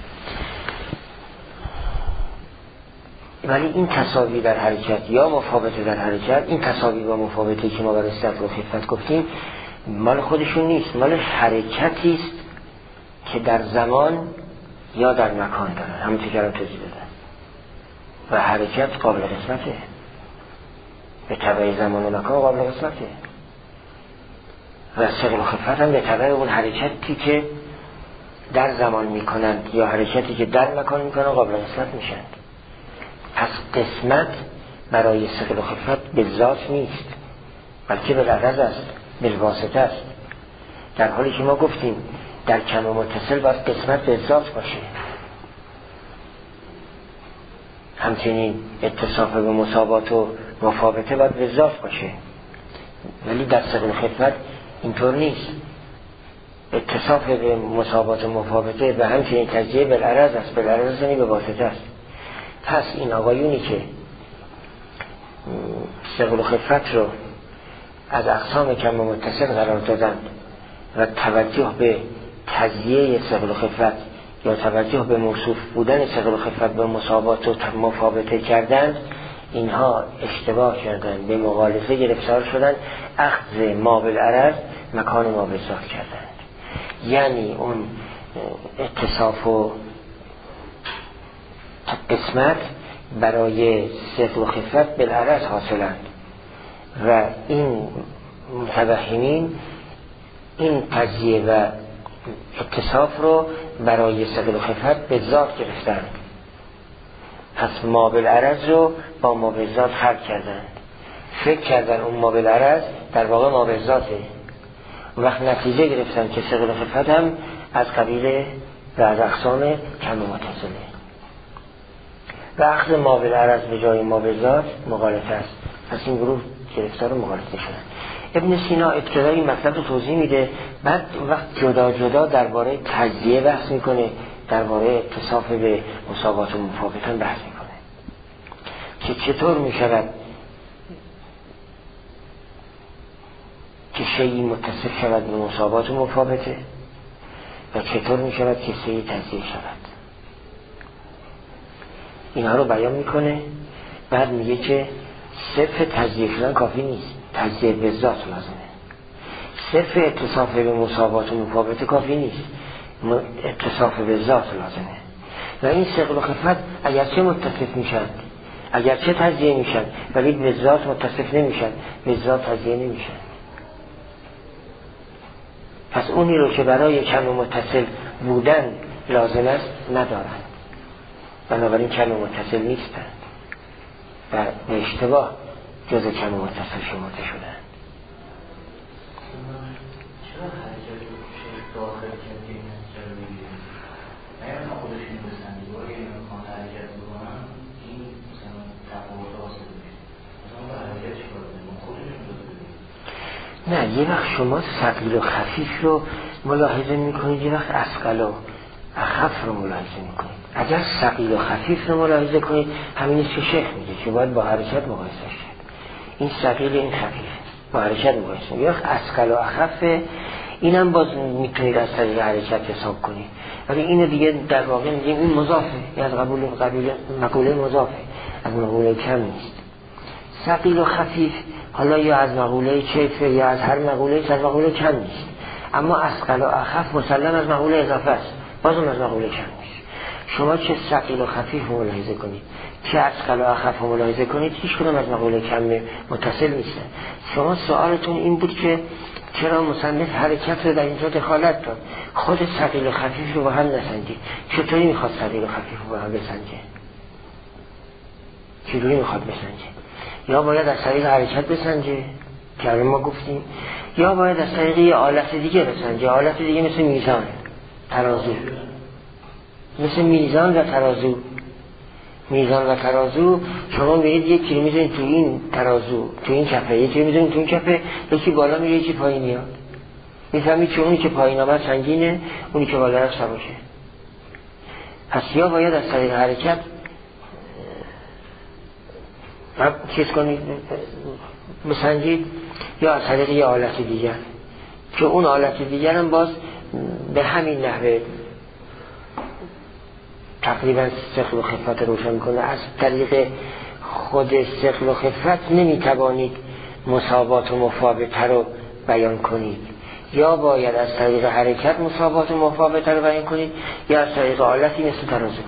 ولی این تساوی در حرکت یا مفاوته در حرکت، این تساوی و مفاوته که ما برای ثقل و خفت گفتیم مال خودشون نیست، مال حرکتی است که در زمان یا در مکان دارن، همون که الان توضیح دادن. و حرکت قابل قسمته، به تبع زمان و مکان قابل قسمته، و ثقل و خفت هم به تبع اون حرکتی که در زمان میکنند یا حرکتی که در مکان میکنند قابل قسمت میشند. پس قسمت برای ثقل و خفت به ذات نیست، بلکه بالعرض است، بالواسطه است. در حالی که ما گفتیم در کم و متصل باید قسمت به ذات باشه، همچنین اتصاف به مساوات و مفاوته باید به ذات باشه، ولی در ثقل و خفت اینطور نیست. اتصاف به مساوات و مفاوته و همچنین تجزیه بالعرض است، بالعرض یعنی به واسطه است. پس این آقایونی که ثقل و خفت رو از اقسام کم و متصل قرار دادن و توجه به تجزیه ثقل و خفت یا توجه به موصوف بودن ثقل و خفت به مساوات و مفاوته کردند، اینها اشتباه کردند، به مغالطه گرفتار شدند، اخذ ما بالعرض مکان ما بالذات کردند. یعنی اون اتصاف و قسمت برای ثقل و خفت بالعرض حاصلند و این متوهمین این تجزیه و اتصاف رو برای ثقل و خفت به ذات گرفتند. پس ما بالعرض رو با ما به ذات خلق کردند، فکر کردن اون ما بالعرض در واقع ما به ذاته. وقت نتیجه گرفتن که ثقل و خفت هم از قبیل و از اقسام کم و متصله و اخذ ما بالعرض به جای ما به ذات مغالطه است. پس این گروه گرفتار مغالطه شدن. ابن سینا ابتدای این مطلب رو توضیح میده، بعد وقت جدا جدا درباره تجزیه بحث میکنه، درباره اتصاف به مساوات و مفاوته بحث میکنه که چطور میشود که شیئی متصف شود به مساوات و مفاوته و چطور میشود که شیئی تجزیه شود. اینها رو بیان میکنه. بعد میگه که صرف تجزیه شدن کافی نیست، تجزیه به ذات لازمه. صرف اتصاف به مساوات و مفاوته کافی نیست، اتصاف به ذات لازمه. و این ثقل و خفت اگرچه متصف میشن، اگرچه تجزیه میشن، ولی به ذات متصف نمیشن، به ذات تجزیه نمیشن. پس اونی رو که برای کم و متصل بودن لازم است ندارند، بنابراین کم و متصل نیستند و به اشتباه جز کم و متصل شمرده شدند. چرا حرکت شیخ داخل کردی این چرا میگیریم؟ اگر ما خودشون بسندی باید این امکان حرکت بکنم این مثلا تفاوت حاصل میشه، مثلا با حرکت چی باید بکنم خودشون بسندیم؟ نه، یه وقت شما ثقیل و خفیف رو ملاحظه میکنید، یه وقت اثقل و اخف رو ملاحظه میکنید. اگر ثقیل و خفیف رو ملاحظه کنید همینیست که شیخ میگه که باید با حرکت مقایسه شد. این ثقیل این خفیف با حرکت مقایسه. یه وقت اثقل و اخف اینم باز میتونید از طریق حرکت حساب کنید، ولی اینو دیگه در واقع میگیم این مضافه، این از قبیل مقوله مضافه، از مقوله کم نیست. ثقیل و خفیف حالا یا از مقوله کیفه یا از هر مقوله، از مقوله کم نیست. اما اثقل و اخف مسلم از مقوله اضافه است، بازم از مقوله کم نیست. شما چه ثقیل و خفیف رو ملاحظه کنید، چه اثقل و اخف رو ملاحظه کنید، هیچ کدوم از مقوله کم متصل نیستن. شما سوالتون این بود که چرا مصنف حرکت رو در اینجا دخالت داد، خود ثقیل و خفیف رو با هم نسنجید. چطوری میخواد ثقیل و خفیف رو با هم بسنجه؟ چطوری میخواد بسنجه؟ یا باید از طریق حرکت بسنجه که الان ما گفتیم، یا باید از طریق یه آلت دیگه بسنجه. آلت دیگه مثل میزان، ترازو، مثل میزان و ترازو. میزان و ترازو شما میرید یکی رو میزنید تو این ترازو، تو این کفه، یکی رو میزنید تو این کفه، یکی بالا میره یکی پایین میاد، میفهمید که اونی که پایین آمد سنگینه، اونی که بالا رفت سبکه. پس یا باید از طریق حرکت چیز کنید بسنجید، یا از طریق یه آلت دیگر که اون آلت دیگر هم باز به همین نحوه تقریبا ثقل و خفت روشن میکنه. از طریق خود ثقل و خفت نمیتوانید مساوات و مفاوته رو بیان کنید، یا باید از طریق حرکت مساوات و مفاوته رو بیان کنید، یا از طریق آلتی مثل ترازو.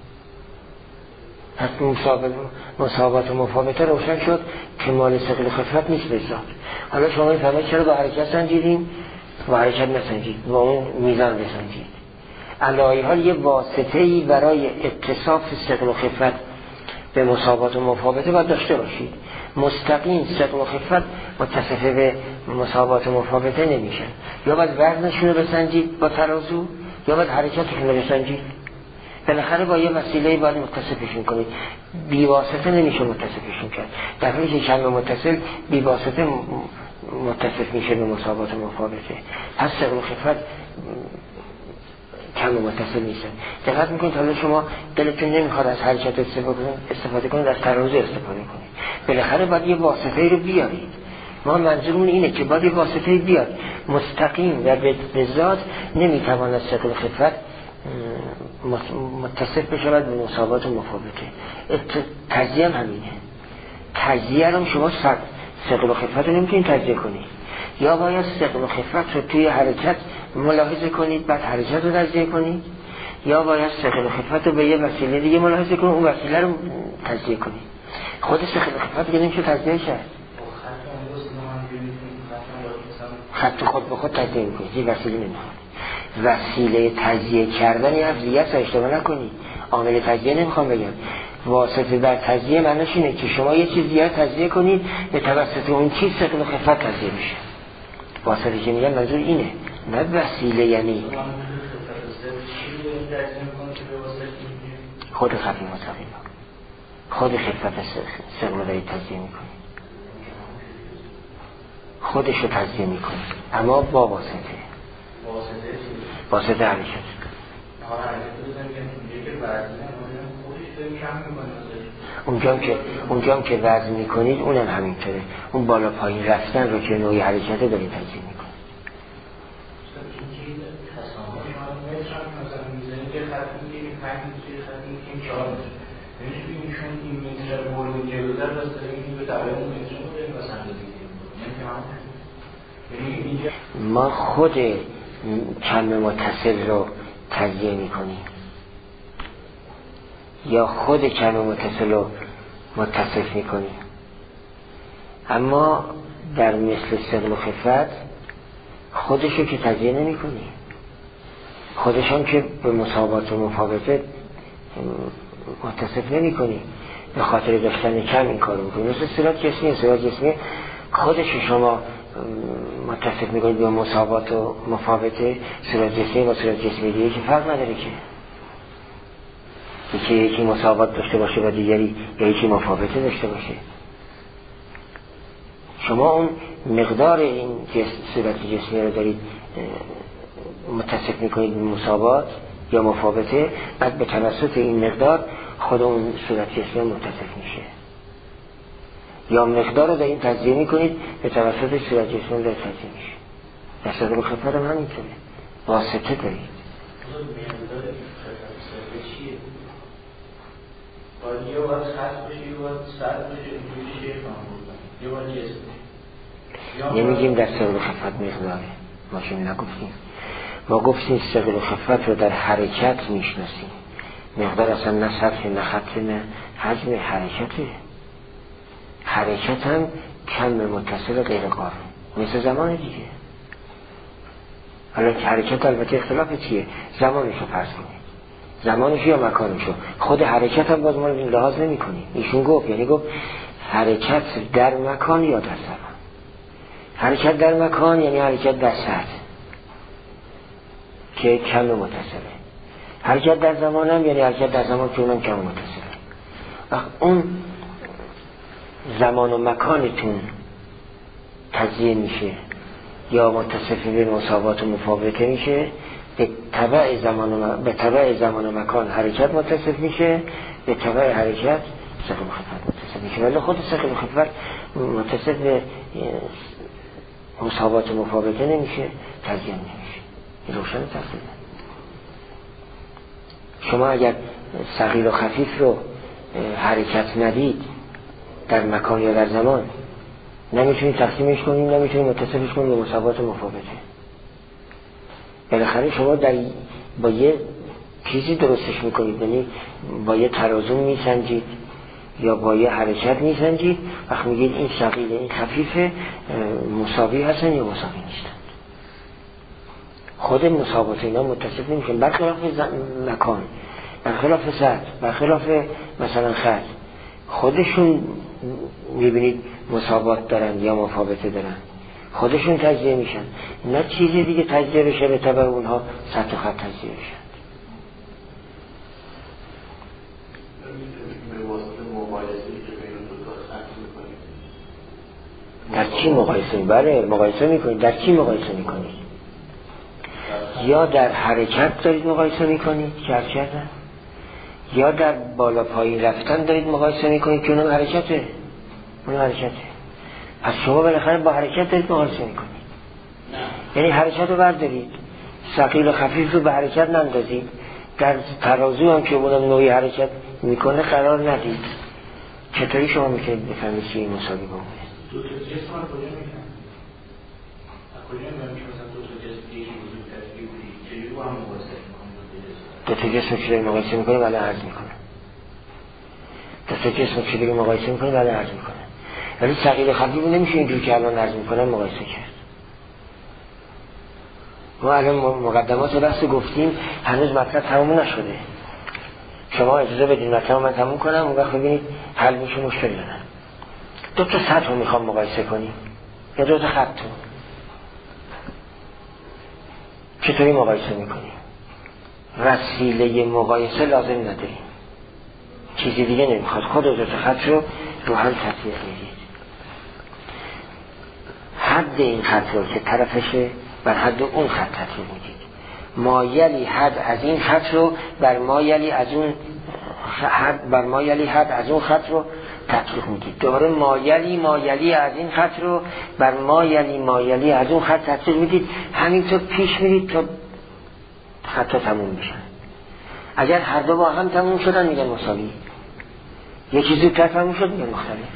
پس مساوات و مفاوته روشن شد که مال ثقل و خفت نیست به ذات. حالا شما میفهمید چرا با حرکت سنجیدیم، با حرکت نسنجید، با اون میزان بسنجید. علایه حال یه واسطه‌ای برای اتصاف ثقل و خفت به مساوات و مفاوته باید داشته باشید. مستقیم ثقل و خفت متصف به مساوات و مفاوته نمیشن. یا باید وزنشون رو بسنجید با ترازو، یا باید حرکتشون رو بسنجید. بالاخره با یه وسیله باید متصفشون کنید. بی واسطه نمیشه متصفشون کرد. در حالی که کم متصل بی واسطه متصف میشه به مساوات و مفاوته. پس ثقل و خفت کم متصل نیستن. دقت میکنید حالا شما دلتون نمیخواد از حرکت استفاده کنید، از ترازو استفاده کنید. بالاخره باید یه واسطه رو بیارید. ما منظورمون اینه که باید یه واسطه بیاد مستقیم و به ذات نمیتواند ثقل و خفت متصف بشود به مساوات و مفاوته. تجزیه هم همینه. تجزیه رو شما ثقل و خفت رو نمیتونید تجزیه کنید. یا باید ثقل و خفت رو توی حرکت ملاحظه کنید بعد حرکت رو تجزیه کنید، یا باید ثقل و خفت رو به یه وسیله دیگه ملاحظه کنید اون وسیله رو تجزیه کنید. خود ثقل و خفت که نمیشه تجزیه کرد. خط خود به خود تجزیه میکنید، یه وسیله نمیخواد. وسیله تجزیه کردن یه افضیت رو اشتباه نکنید. عامل تجزیه نمیخوام بگم، واسطه در تجزیه معنیش اینه که شما یه چیز دیگر تجزیه کنید به توسط اون چیز ثقل و خفت تجزیه میشه. واسطه که میگم منظور اینه، نه وسیله. یعنی خود خفی مستقیم، خود خفت ثقل رو تجزیه میکنید، خودش رو تجزیه میکنید، اما با واسطه حرکت. اونجا که وزن میکنید اونم همینطوره. اون بالا پایین رفتن رو که نوعی حرکت دارید تجزیه میکنید. ما خود کم متصل رو تجزیه میکنیم یا خود کم متصل رو متصف میکنیم، اما در مثل ثقل و خفت خودشو که تجزیه نمیکنیم، خودشان که به مساوات و مفاوته متصف نمیکنیم، به خاطر داشتن کم این کارو میکنیم. مثل صورت جسمی خودش شما متصف میکنید به مساوات و مفاوته. صورت جسمی با صورت جسمی دیگه که فرق نداره که یکی مساوات داشته باشه و دیگری یا یکی مفاوته داشته باشه. شما اون مقدار این صورت جسمی رو دارید متصف میکنید به مساوات یا مفاوته، بعد به توسط این مقدار خود اون صورت جسمی متصف میشه. یا مقدار رو دارید تجزیه میکنید به توسط صورت جسمی رو تجزیه میشه. در ثقل و خفت هم همینطوره، واسطه دارید. یه باید خط بشه، یه باید سر بشه، یه باید جسم. نمیگیم در ثقل و خفت مقداره، ما چون نگفتیم. ما گفتیم ثقل و خفت رو در حرکت میشناسیم. مقدار اصلا نه سطح نه خط نه حجم حرکته. حرکت هم کم متصل غیر قابل مثل زمان دیگه. حالا که حرکت البته اختلاف چیه؟ زمانشو فرض کنید، زمانشو یا مکانشو. خود حرکت هم باز ما این لحاظ نمی کنیم. ایشون گفت یعنی گفت حرکت در مکان یا در زمان. حرکت در مکان یعنی حرکت در سطح که کم متصله. حرکت در زمان هم یعنی حرکت در زمان که اونم کم متصله. وقت اون زمان و مکانتون تجزیه میشه یا متصف به مساوات و مفاوته میشه. به تبع زمان و مکان حرکت متصف میشه، به تبع حرکت ثقل و خفت متصف میشه. ولی خود ثقل و خفت متصف به مساوات و مفاوته نمیشه، تجزیه نمیشه. روشن تقریبا. شما اگر ثقیل و خفیف رو حرکت ندید در مکان یا در زمان، نمیتونید تقسیمش کنید، نمیتونید متصفش کنید به مساوات و مفاوته. بالاخره شما با یه چیزی درستش میکنید، یعنی با یه ترازو میسنجید یا با یه حرکت میسنجید. وقت میگید این ثقیل این خفیف مساوی هستن یا مساوی نیستن. خود مساوات اینا متصف نمیشن، برخلاف مکان، برخلاف سطح، برخلاف مثلا خط. خودشون میبینید مساوات دارن یا مفاوته دارن، خودشون تجزیه میشن، نه چیزی دیگه تجزیه بشه به تبع اونها سطح و خط تجزیه بشن. در چی مقایسه میکنید؟ بله مقایسه میکنید. در چی مقایسه میکنید؟ یا در حرکت دارید مقایسه میکنید که کردن، یا در بالا پایین رفتن دارید مقایسه میکنید که اونم حرکته. پس شما بالاخره با حرکت دارید مقایسه میکنید. یعنی حرکت رو بردارید، ثقیل و خفیف رو به حرکت نندازید، در ترازو هم که اونم نوعی حرکت میکنه قرار ندید. چطوری شما میکنید بفهمید که این مساوی با اونه؟ دو تا جسم رو کجا میکنن؟ کجا میکنن که مثلا دو تا جسم دیگه وجود تشکیل بودی چجوری با هم مقایسه میکنن؟ دو تا جسم که داری مقایسه میکنی بعد عرض میکنن. دو تا جسم که داری مقایسه میکنی بعد عرض میکنن. ولی ثقیل و خفیف نمیشه اینجور که الان عرض میکنن مقایسه کرد. ما الان مقدمات بحث گفتیم، هنوز مطلب تموم نشده. شما اجازه بدین مطلب من تموم کنم، اون وقت ببینید حل میشه مشکل دارن. دو تا سطح رو میخوام مقایسه کنیم یا دو تا خط رو. چطوری مقایسه میکنیم؟ وسیله مقایسه لازم نداریم، چیزی دیگه نمیخواد، خود دو تا خط رو هم تطبیق میدید. حد این خط رو که طرفشه بر حد اون خط تطبیق میدید. مایلی حد از این خط رو بر مایلی از اون حد، بر مایلی حد از اون خط رو تطبیق میدید. دوباره مایلی از این خط رو بر مایلی از اون خط تطبیق میدید. همینطور پیش میدید تا خطا تموم میشن. اگر هر دو با هم تموم شدن میگن مساوی، یکی زودتر تموم شد میگن مختلف.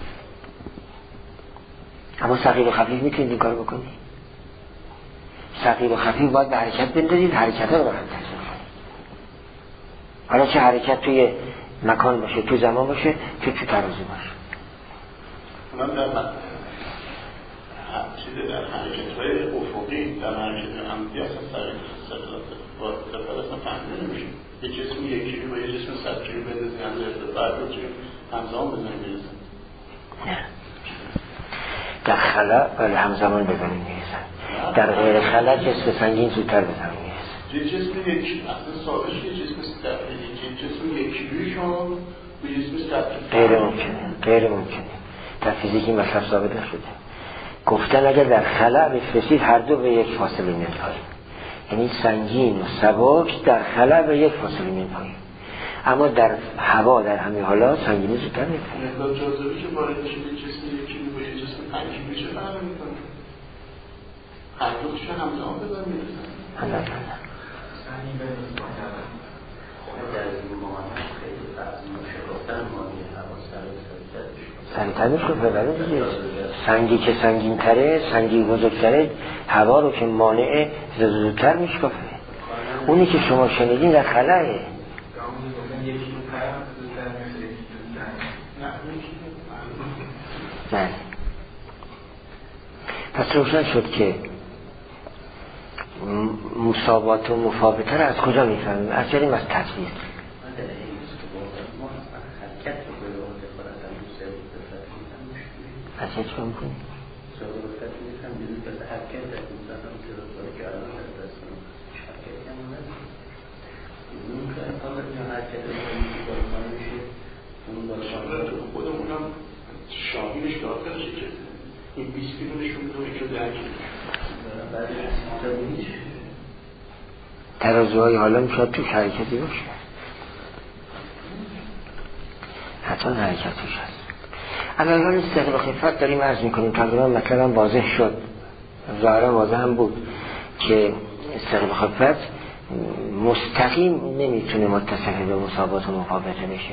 اما ثقیل و خفیف میتونید این کار بکنید. ثقیل و خفیف باید به حرکت بندازید، حرکت رو با هم تطبیق کنید. حالا چه حرکت توی مکان باشه، تو زمان باشه، تو ترازو باشه. من در حرکت‌های افقی، در حرکت عمودی اصلا با ارتفاع اصلا فهمیده نمیشه. یه جسم 1 کیلو با یه جسم 100 کیلو بندازی هم ارتفاع رو چه همزمان بزنیم میرسن؟ نه، در خلا ولی همزمان بزنیم میرسن. در غیر خلا جسم سنگین زودتر بزنیم میرسن. یه جسم 1 کیلو اصلا سابقش یه جسم 100 کیلو، یه جسم 1 کیلویشون به جسم 100 کیلو غیر ممکنه. در فیزیک این مطلب ثابت نشده. گفتن اگر در خلا بفرستید هر دو به یک فاصله میان پایین، یعنی سنگین و سبک در خلا به یک فاصله میان پایین، اما در هوا در همین حالات سنگینی زودتر میاد. مقدار جاذبه که وارد میشه به جسم 1 کیلو با یه جسم 5 کیلو چه فرقی میکنه؟ هر دوش همزمان بزن میرسن. سنگین به در این معامله خیلی بعضی مشکلات مانی هوا سریعتر میشه دیگه. سنگی که سنگین تره، سنگی بزرگتره، هوا رو که مانعه زودتر میشکافه. اونی که شما شنیدین در خلاه. نه. پس روشن شد که مساوات و مفاوته را از کجا میفهمیم؟ از جریم از تطبیق. از هیچ کام کنیم خودمونم شاهینش داخلشه که این 20 کیلو نشون میده که 10 کیلو ترازوهای حالا میشود توش حرکتی باشه، حتی حرکت توش هست. الان استقلال و خفت داریم عرض میکنیم. تقریبا مطلبم واضح شد، ظاهرا واضح هم بود که استقلال و خفت مستقیم نمیتونه متصل به مساوات و مفاوته بشه.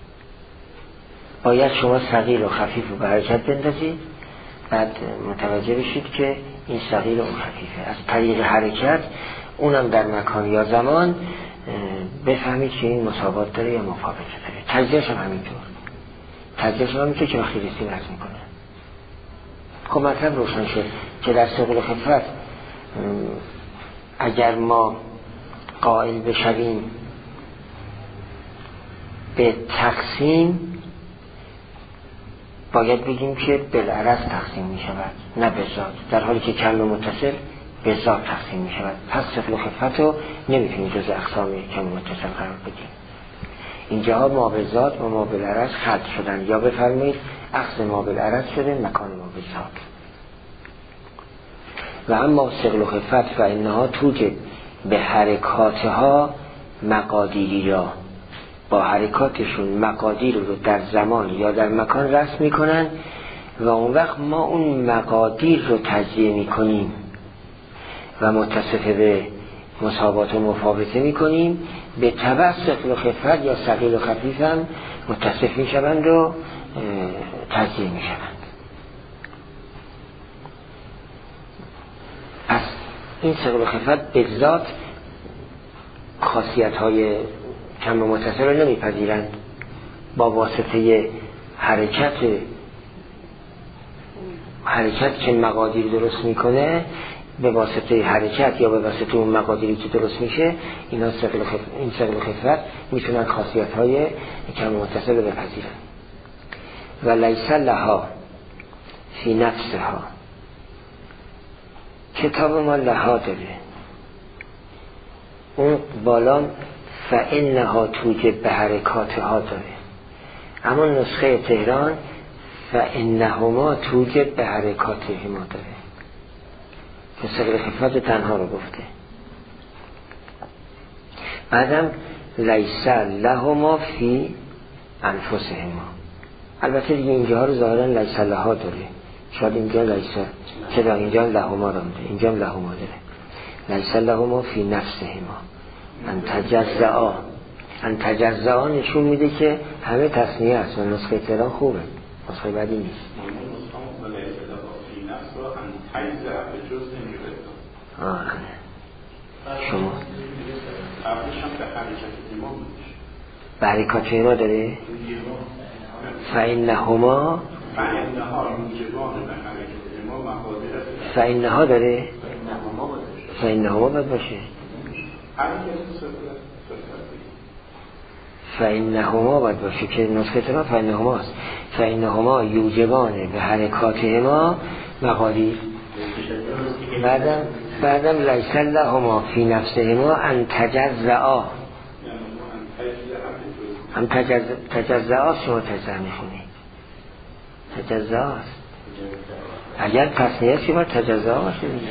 باید شما ثقیل و خفیف رو به حرکت بندازید، بعد متوجه بشید که این ثقیل و اون خفیفه. از طریق حرکت اونم در مکان یا زمان بفهمید که این مساوات داره یا مفاوته داره. تجزیه‌اش هم همینطور. تجزیه‌اش هم همینطور که وقتی رسیم عرض میکنه. خب مطلب روشن شد که در استقلال و خفت اگر ما قائل بشویم به تقسیم باید بگیم که بالعرض تقسیم می شود نه به ذات، در حالی که کم و متصل به ذات تقسیم می شود. پس ثقل و خفت رو نمیتونیم جز اقسام کم و متصل قرار بدیم. اینجاها ما به ذات و ما بالعرض خلط شدن، یا بفرمایید اخذ ما بالعرض شده مکان ما به ذات. و اما ثقل و خفت فانها توجب به حرکاتها مقادیری را، با حرکاتشون مقادیر رو در زمان یا در مکان رسم میکنن و اون وقت ما اون مقادیر رو تجزیه میکنیم و متصف به مساوات و مفاوته میکنیم، به تبع ثقل و خفت یا ثقیل و خفیف هم متصف میشوند و تجزیه میشوند. پس این ثقل و خفت به ذات خاصیت های کم و متصل رو نمیپذیرند، با واسطه حرکت که مقادیر درست میکنه، به واسطه حرکت یا به واسطه اون مقادیری که درست میشه، این ثقل و خفت میتونن خاصیت های کم و متصل رو بپذیرن. و لیس لها فی نفسها، کتاب ما لها داره، اون بالا فانها توجب به حرکاتها داره، اما نسخه تهران فانهما توجب به حرکاتهما داره که ثقل خفت تنها رو گفته. بعدم لیس لهما فی انفسهما، البته دیگه اینجاها رو ظاهرا لیس لها داره، شاید اینجا لیس چرا اینجا لهما رو میده، اینجا لهما داره. لیس لهما فی نفسهما ان تجزعا نشون میده که همه تصنیه است و نسخه تهران خوبه، نسخه بعدی نیست. شما به حرکات ما داره فإنهما داره فإنهما باید باشه، فإنهما باید باشه که نسخه تهران فإنهما است. فإنهما یوجبان به حرکاتهما مقادیر. بعدم لیس لهما فی نفسهما ان تجزعا، هم تجزعا شما تجزع میخونی، تجزعا است. اگر تصنیه است که باید تجزعا باشه دیگه.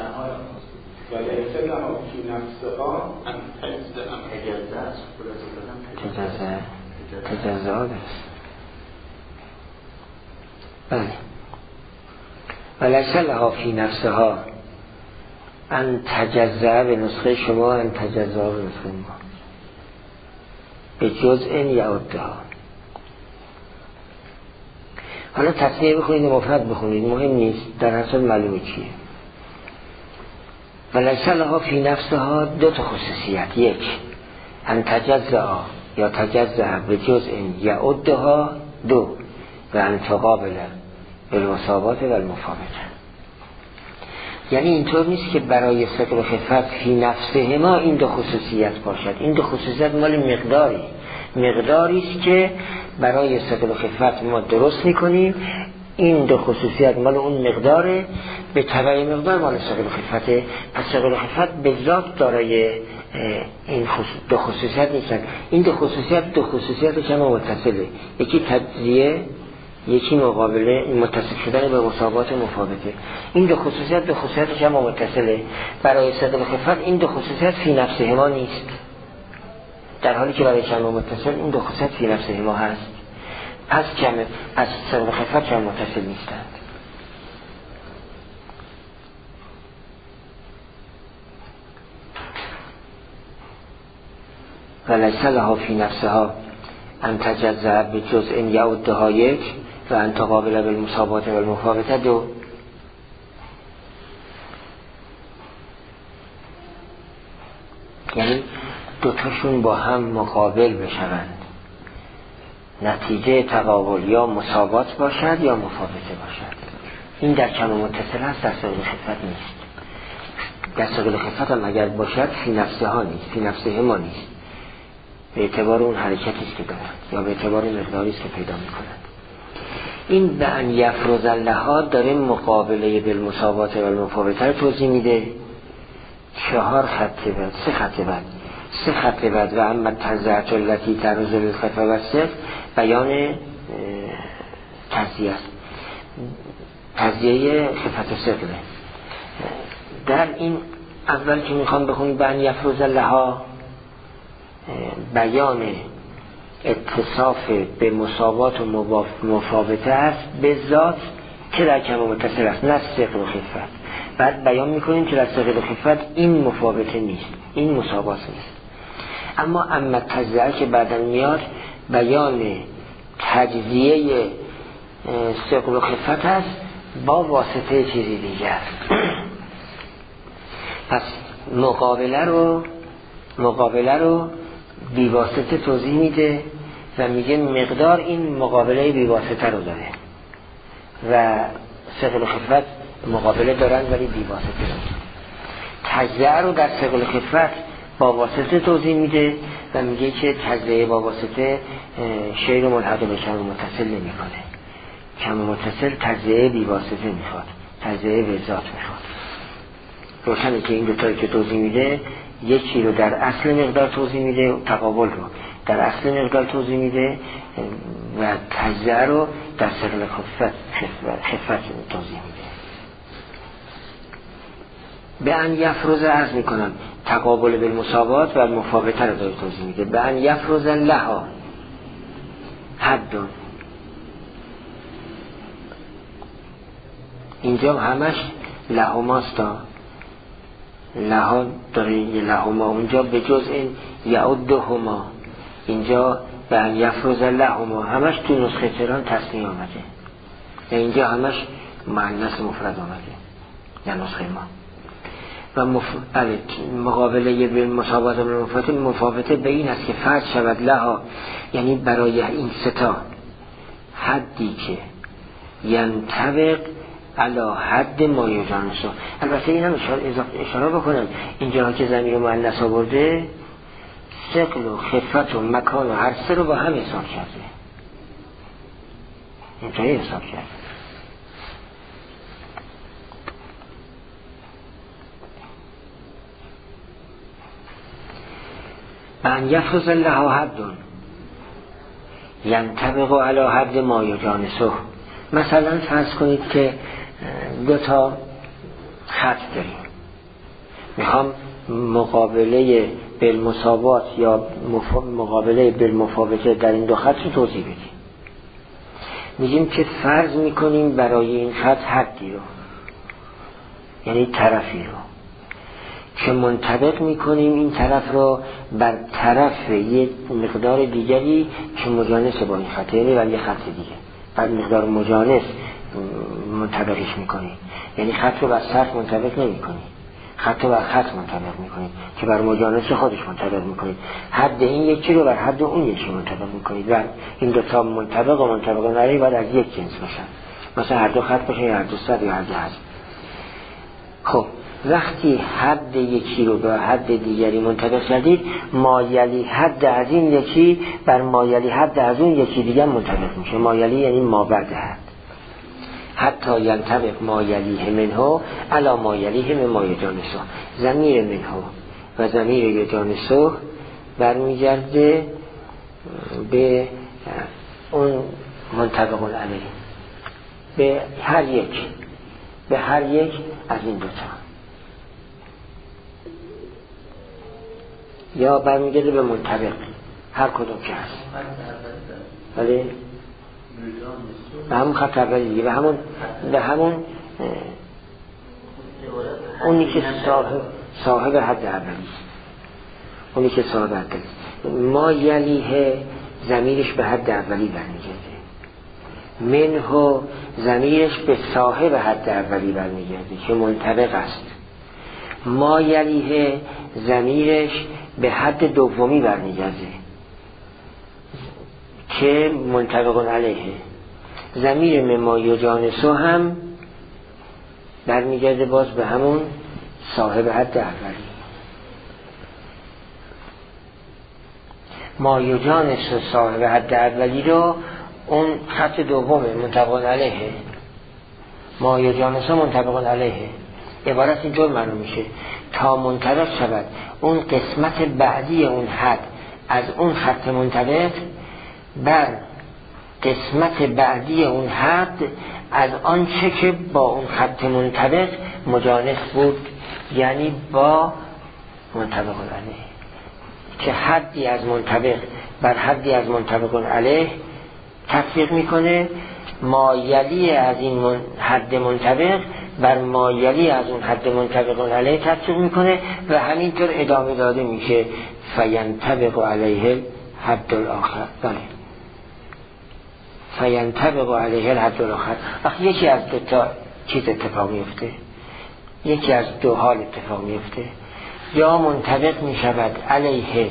تجزعا است. بله. و لیس لها فی نفسها ان تجزع، به نسخه شما ان تجزع، به نسخه ما به جزء یعدها. حالا تصنیه بخونید و مفرد بخونید مهم نیست، در اصل معلومه چیه. و لیس لها فی نفسها دو تا خصوصیت، یک ان تجزع یا تجزع به جزء یعدها، دو و ان تقابل بالمساوات و المفاوته. یعنی اینطور نیست که برای ثقل و خفت فی نفسه ما این دو خصوصیت باشد. این دو خصوصیت مال مقداری است که برای ثقل و خفت ما درست میکنیم. این دو خصوصیت مال اون مقداره، به تبع مقدار مال ثقل و خفته. پس ثقل و خفت به ذات دارای این دو خصوصیت نیستن. این دو خصوصیت کم و متصله، یکی تجزیه، یکی مقابله متصل شدن به مساوات مفاوته. این دو خصوصیت کم و متصله. برای ثقل و خفت این دو خصوصیت فی نفسه ما نیست، در حالی که برای کم و متصل این دو خصوصیت فی نفسه ما هست. پس از ثقل و خفت کم و متصل نیستند. و لیس لها فی نفسها ان تجزع به جزء یعدها یک و ان تقابل بالمساوات و المفاوته دو. یعنی دوتاشون با هم مقابل بشوند، نتیجه تقابل یا مساوات باشد یا مفاوته باشد. این در کم و متصل هست، در ثقل و خفت نیست. در ثقل و خفت هم اگر باشد فی نفسه ها نیست، فی نفسه ما نیست، به اعتبار اون حرکتی است که دارند یا به اعتبار مقداری است که پیدا میکنند. این به ان یفرض لها داره مقابله بالمساوات و المفاوته رو توضیح میده. 4 خط بعد 3 خط بعد و اما تزعت التي ترز للخفه و صف بیان تزیه است، تزیه خفت و صفه. در این اول که میخوام بخونیم به ان یفرض لها بیان اتصاف به مساوات و مفاوته است به ذات که در کم و متصل است، نه ثقل و خفت. بعد بیان میکنیم که در ثقل و خفت این مفاوته نیست، این مساوات نیست. اما تجزیه که بعداً میاد بیان تجزیه ثقل و خفت است با واسطه چیزی دیگر. پس مقابله رو بی واسطه توضیح میده و میگه مقدار این مقابله بی واسطه رو داره و ثقل و خفت مقابله دارن ولی بی واسطه دارن. تجزیه رو در ثقل و خفت با واسطه توضیح میده و میگه که تجزیه با واسطه شی رو ملحق به کم و متصل نمی کنه. کم و متصل تجزیه بی واسطه میخواد، تجزیه به ذات میخواد. روشنه که این دوتایی که توضیح میده یکی رو در اصل مقدار توضیح میده، تقابل رو در اصل مقدار توضیح میده و تجزیه رو در ثقل خفت توضیح میده. به ان یفرض عرض میکنم تقابل بالمساوات و مفاوته رو داره توضیح میده. به ان یفرض لها حد، اینجا همش لهماست، لها داره یه لهما، اونجا به جز این یعدهما، اینجا به ان یفرض لهما همش تو نسخه تهران تصنیه آمده، اینجا همش مؤنث مفرد آمده یا نسخه ما. و مقابله بالمساوات و مفاوته به این است که فرض شود لها، یعنی برای این ستا حدی که ینطبق علی حد ما یجانسه. البته این هم اشاره بکنم اینجا که ضمیر مؤنث آورده ثقل و خفت و مکان و هر سه رو با هم حساب کرده، اینطوری حساب کرده. ان یفرض لها حد ینطبق علی حد ما یجانسه. مثلا فرض کنید که 2 خط داریم، میخوام مقابله بالمساوات یا مقابله بالمفاوته در این 2 خط رو توضیح بدیم. میگیم که فرض میکنیم برای این خط حدی رو، یعنی طرفی رو که منطبق میکنیم این طرف رو بر طرف یک مقدار دیگری که مجانس با این خط، یعنی بر یک خط دیگه بر مقدار مجانس منطبقش میکنیم، یعنی خط رو بر سطح منطبق نمیکنیم، خط رو بر خط منطبق میکنیم که بر مجانس خودش منطبق میکنیم. حد این یکی رو بر حد اون یکی منطبق میکنید و این 2 تا منطبق و منطبق نظری باید از یک جنس باشن، مثلا هر 2 خط باشه یا هر 2 سطح یا هر 2 حد. خب وقتی حد یکی رو به حد دیگری منطبق کردید، مایلی حد از این یکی بر مایلی حد از اون یکی دیگر منطبق میشه. مایلی یعنی ما بعد حد، حتی ینطبق مایلیه منه علی مایلیه من ما یجانسه. ضمیر منه و ضمیر یجانسه برمیگرده به اون منطبق علیه، به هر یک از این 2 تا، یا برمیگرده به منطبق هر کدوم که هست، ولی به همون خط اولی دیگه، به همون اونی که صاحب حد اولی، اونی که صاحب حد اولی. ما یلیه ضمیرش به حد اولی برمیگرده، منه ضمیرش به صاحب حد اولی برمیگرده که منطبق است. ما یلیه ضمیرش به حد دومی برمیگرده که منطبق علیه. ضمیر مما یجانسه هم برمیگرده باز به همون صاحب حد اولی. ما یجانسه صاحب حد اولی رو اون خط دوم منطبق علیه، ما یجانسه منطبق علیه، عبارت اینجور معلوم میشه تا منطبق شود اون قسمت بعدی اون حد از اون خط منطبق بر قسمت بعدی اون حد از آنچه که با اون خط منطبق مجانس بود، یعنی با منطبق علیه. که حدی از منطبق بر حدی از منطبق علیه تطبیق میکنه، مایلی از این حد منطبق بر مایلی از اون حد منطبق علیه تطبیق میکنه و همینطور ادامه داده میشه فینطبق علیه حد الاخر. بله، فینطبق علیه الحد الاخر. وقتی یکی از دو تا چیز اتفاق میفته، یکی از دو حال اتفاق میفته، یا منطبق میشود علیه،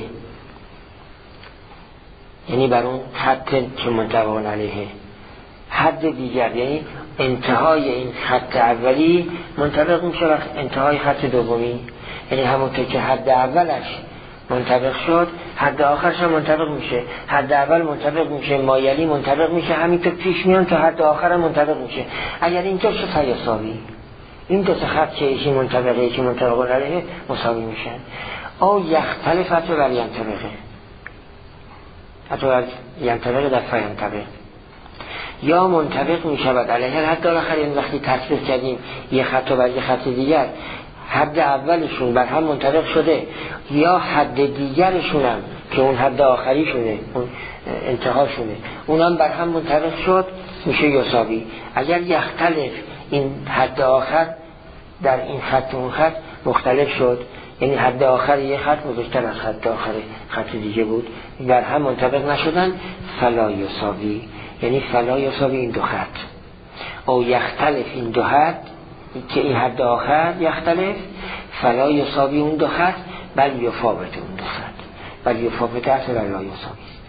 یعنی بر اون خط که منطبق علیه حد دیگر، یعنی انتهای این خط اولی منطبق میشه و انتهای خط دومی، یعنی همونطور که حد اولش منطبق شد حد آخرش هم منطبق میشه، حد اول منطبق میشه، مایلی منطبق میشه، همینطور پیش میان تا حد آخر هم منطبق میشه. اگر اینطور شد فیساوی، این دو تا خط که یکی منطبقه یکی منطبق علیه مساوی میشن. او یختلف حتی بر ینطبقه، حتی بر ینطبقه در فینطبق، یا منطبق میشود علیه الحد الاخر، یعنی وقتی تطبیق کردیم یه خط بر یه خط دیگر، حد اولشون بر هم منطبق شده یا حد دیگرشون هم که اون حد آخریشونه، اون انتهاشونه، اونم بر هم منطبق شد، میشه یساوی. اگر یختلف این حد آخر در این خط اون خط مختلف شد، یعنی حد آخر یه خط بزرگتر از حد آخر خط دیگه بود، بر هم منطبق نشدن، فلا یساوی، یعنی فلا یساوی این دو خط. او یختلف این دو حد که این حد آخر یختلف، فلا یساوی اون دو خط، بل یفاوت اون دو خط، بل یفاوت اصل لا یساوی است.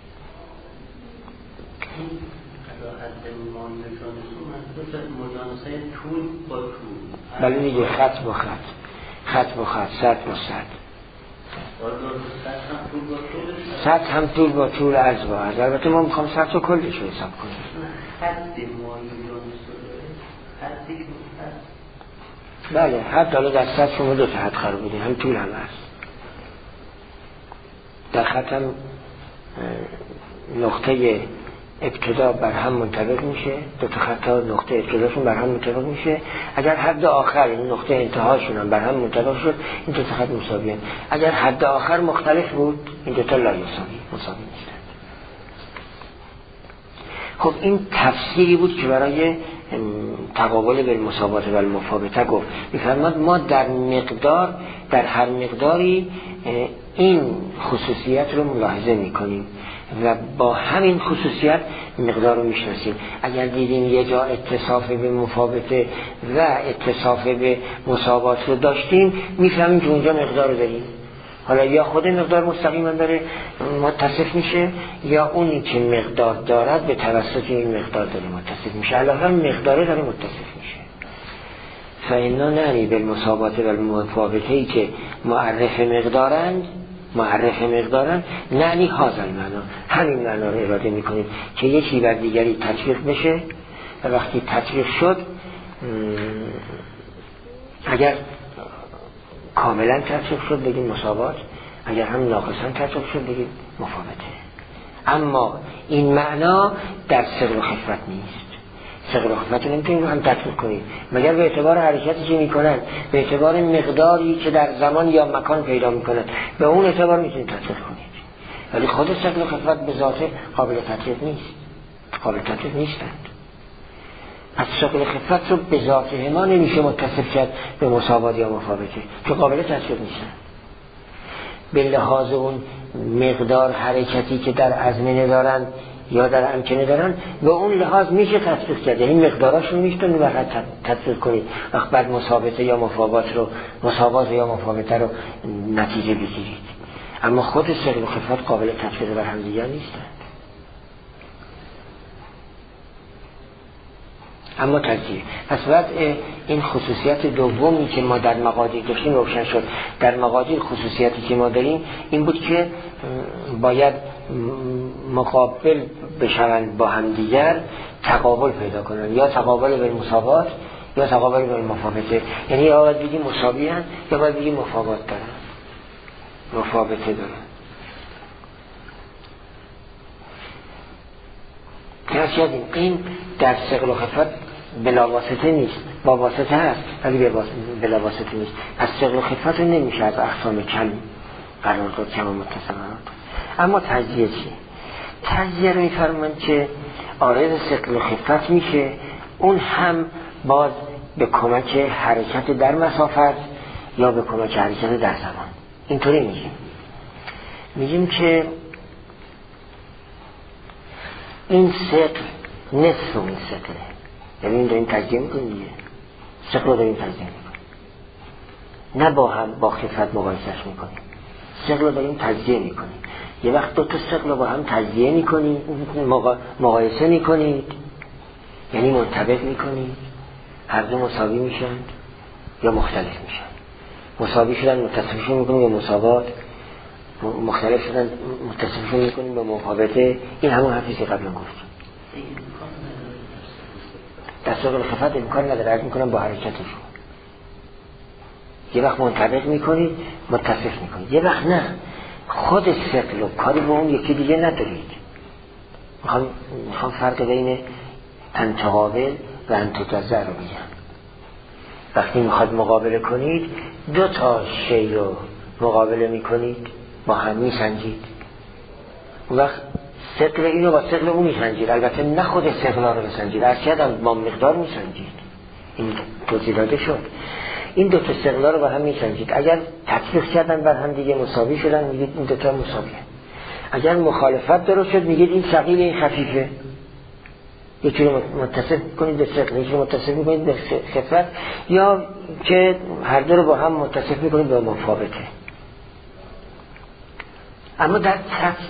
بله دیگه، خط با خط، خط با خط، سطح با سطح، سطح هم طول با طول، عرض با عرض. البته ما میخوام سطح و کلش رو حساب کنیم. بله، حد حالا در سطح شما دو تا حد قرار بودیم، هم طول هم عرض. در خط هم نقطه ابتدا بر هم منطبق میشه، دو تا خطا نقطه ابتداشون بر هم منطبق میشه. اگر حد آخر این نقطه انتهاشون هم بر هم منطبق شد، این دو تا خط مساوی هستند. اگر حد آخر مختلف بود، این دو تا لا مساوی نیستند. خب این تفسیری بود که برای تقابل بالمساوات و المفاوته گفت. میفرماد ما در مقدار، در هر مقداری این خصوصیت رو ملاحظه میکنیم و با همین خصوصیت مقدار رو میشناسیم. اگر دیدیم یه جا اتصاف به مفاوته و اتصاف به مساوات رو داشتیم، میفهمیم که اونجا مقدار رو داریم. حالا یا خود مقدار مستقیما داره متصف میشه، یا اونی که مقدار دارد به توسط این مقدار داره متصف میشه. علاوه مقداره داره متصف میشه. فإنا نعنی بالمساوات و المفاوته‌ای که معرف مقدارند نعنی هذا المعنا، همین معنا رو اراده میکنیم که یکی بر دیگری تطبیق بشه و وقتی تطبیق شد، اگر کاملا تطبیق شد بگیم مساوات، اگر هم ناقصا تطبیق شد بگیم مفاوته. اما این معنا در صغر و خفت نیست. صغر و خفت رو نمیتونیم هم تطبیق کنیم مگر به اعتبار حرکتی که میکنن، به اعتبار مقداری که در زمان یا مکان پیدا میکنن، به اون اعتبار میتونیم تطبیق کنید. ولی خود صغر و خفت به ذاته قابل تطبیق نیست، قابل تطبیق نیستند. از صغر و خفت رو به ذاته ما نمیشه متصف کرد به مساوات یا مفاوته، که قابل تطبیق نیستند. به لحاظ اون مقدار حرکتی که در ازمنه دارن یا در امکنه دارن، به اون لحاظ میشه تطبیق کرد. یعنی مقداراشون میتونید وقت تطبیق کنید، وقت بعد مساوات یا مفاوته رو نتیجه بگیرید. اما خود صغر و خفت قابل تطبیق بر هم دیگر نیستند. اما تجزیه. پس وضع این خصوصیت دومی که ما در مقادیر داشتیم روشن شد. در مقادیر خصوصیتی که ما داریم این بود که باید مقابل بشوند با هم دیگر تقابل پیدا کنند، یا تقابل بالمساوات یا تقابل بالمفاوته. یعنی یا باید بگیم مساوی هستند یا باید بگیم مفاوت دارن، مفاوته دارن. کردیم این در ثقل و خفت بلا واسطه نیست، با واسطه هست ولی بلا واسطه نیست. از ثقل و خفت نمیشه از اقسام کم قرار داد، کم و متصل قرار داد. اما تجزیه چی؟ تجزیه رو میفرمایند که عارض ثقل و خفت میشه، اون هم باز به کمک حرکت در مسافت یا به کمک حرکت در زمان. اینطوری میگیم که این ثقل نصف این ثقله، یعنی این داریم تجزیه میکنیم دیگه، ثقل رو داریم تجزیه میکنیم، نه با هم با خفت مقایسش میکنیم، ثقل رو داریم تجزیه میکنیم. یه وقت دو تا ثقل رو با هم تجزیه میکنیم، مقایسه میکنید، یعنی منطبق میکنید، هر دو مساوی میشن یا مختلف میشن. مساوی شدن متصفیشون میکنیم به مساوات، مختلف شدن متصفیشون میکنیم به مفاوته. این همون حرفی که قبلا گفتیم. در ثقل خفت امکان نداره، عرض میکنم با حرکتشون. یه وقت منطبق میکنید، متصف میکنید، یه وقت نه، خود ثقل و کاری به اون یکی دیگه ندارید. میخوام فرق بین انتقابل و انتجزه رو بگم. وقتی میخواد مقابله کنید، دو تا شی رو مقابله میکنید، با هم میسنجید. وقت ثقل اینو با ثقل اون میسنجید، البته نه خود ثقل رو بسنجید، ارشد با مقدار میسنجید. این توضیح داده شد. این دو تا ثقل رو با هم میسنجید. اگر تطبیق کردن بر هم دیگه مساوی شدن، میگید این دو تا مساویه. اگر مخالفت درست شد، میگید این ثقیل این خفیفه. یکی رو متصف کنید به ثقل، یکی رو متصف کنید به خفت، یا که هر دو رو با هم متصف کنید به مفاوته. اما در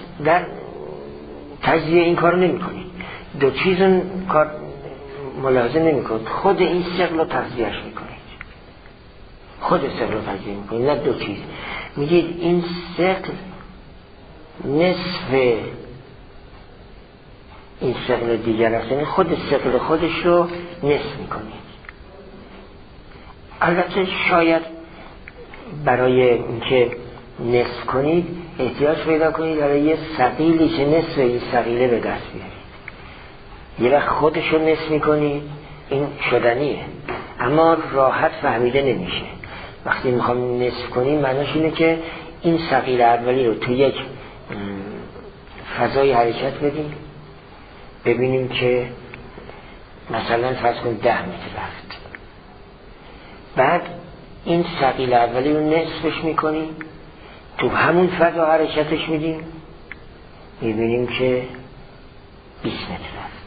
تجزیه این کار نمی کنید، دو چیز کار ملاحظه نمی کنید، خود این ثقل رو تجزیهش می کنید، خود ثقل رو تجزیه می کنید، نه دو چیز. میگید این ثقل نصف این ثقل دیگر است، یعنی خود ثقل خودش رو نصف می کنید. البته شاید برای اینکه نصف کنید احتیاج پیدا کنید برای یه ثقیلی که نصف این ثقیله به دست بیارید. یه وقت خودش رو نصف میکنید، این شدنیه، اما راحت فهمیده نمیشه. وقتی میخوام نصف کنیم معناش اینه که این ثقیل اولی رو تو یک فضای حرکت بدیم، ببینیم که مثلا فرض کنیم 10 متر رفت، بعد این ثقیل اولی رو نصفش میکنیم، تو همون فضا حرکتش میدیم، میبینیم که 20 متر رفت،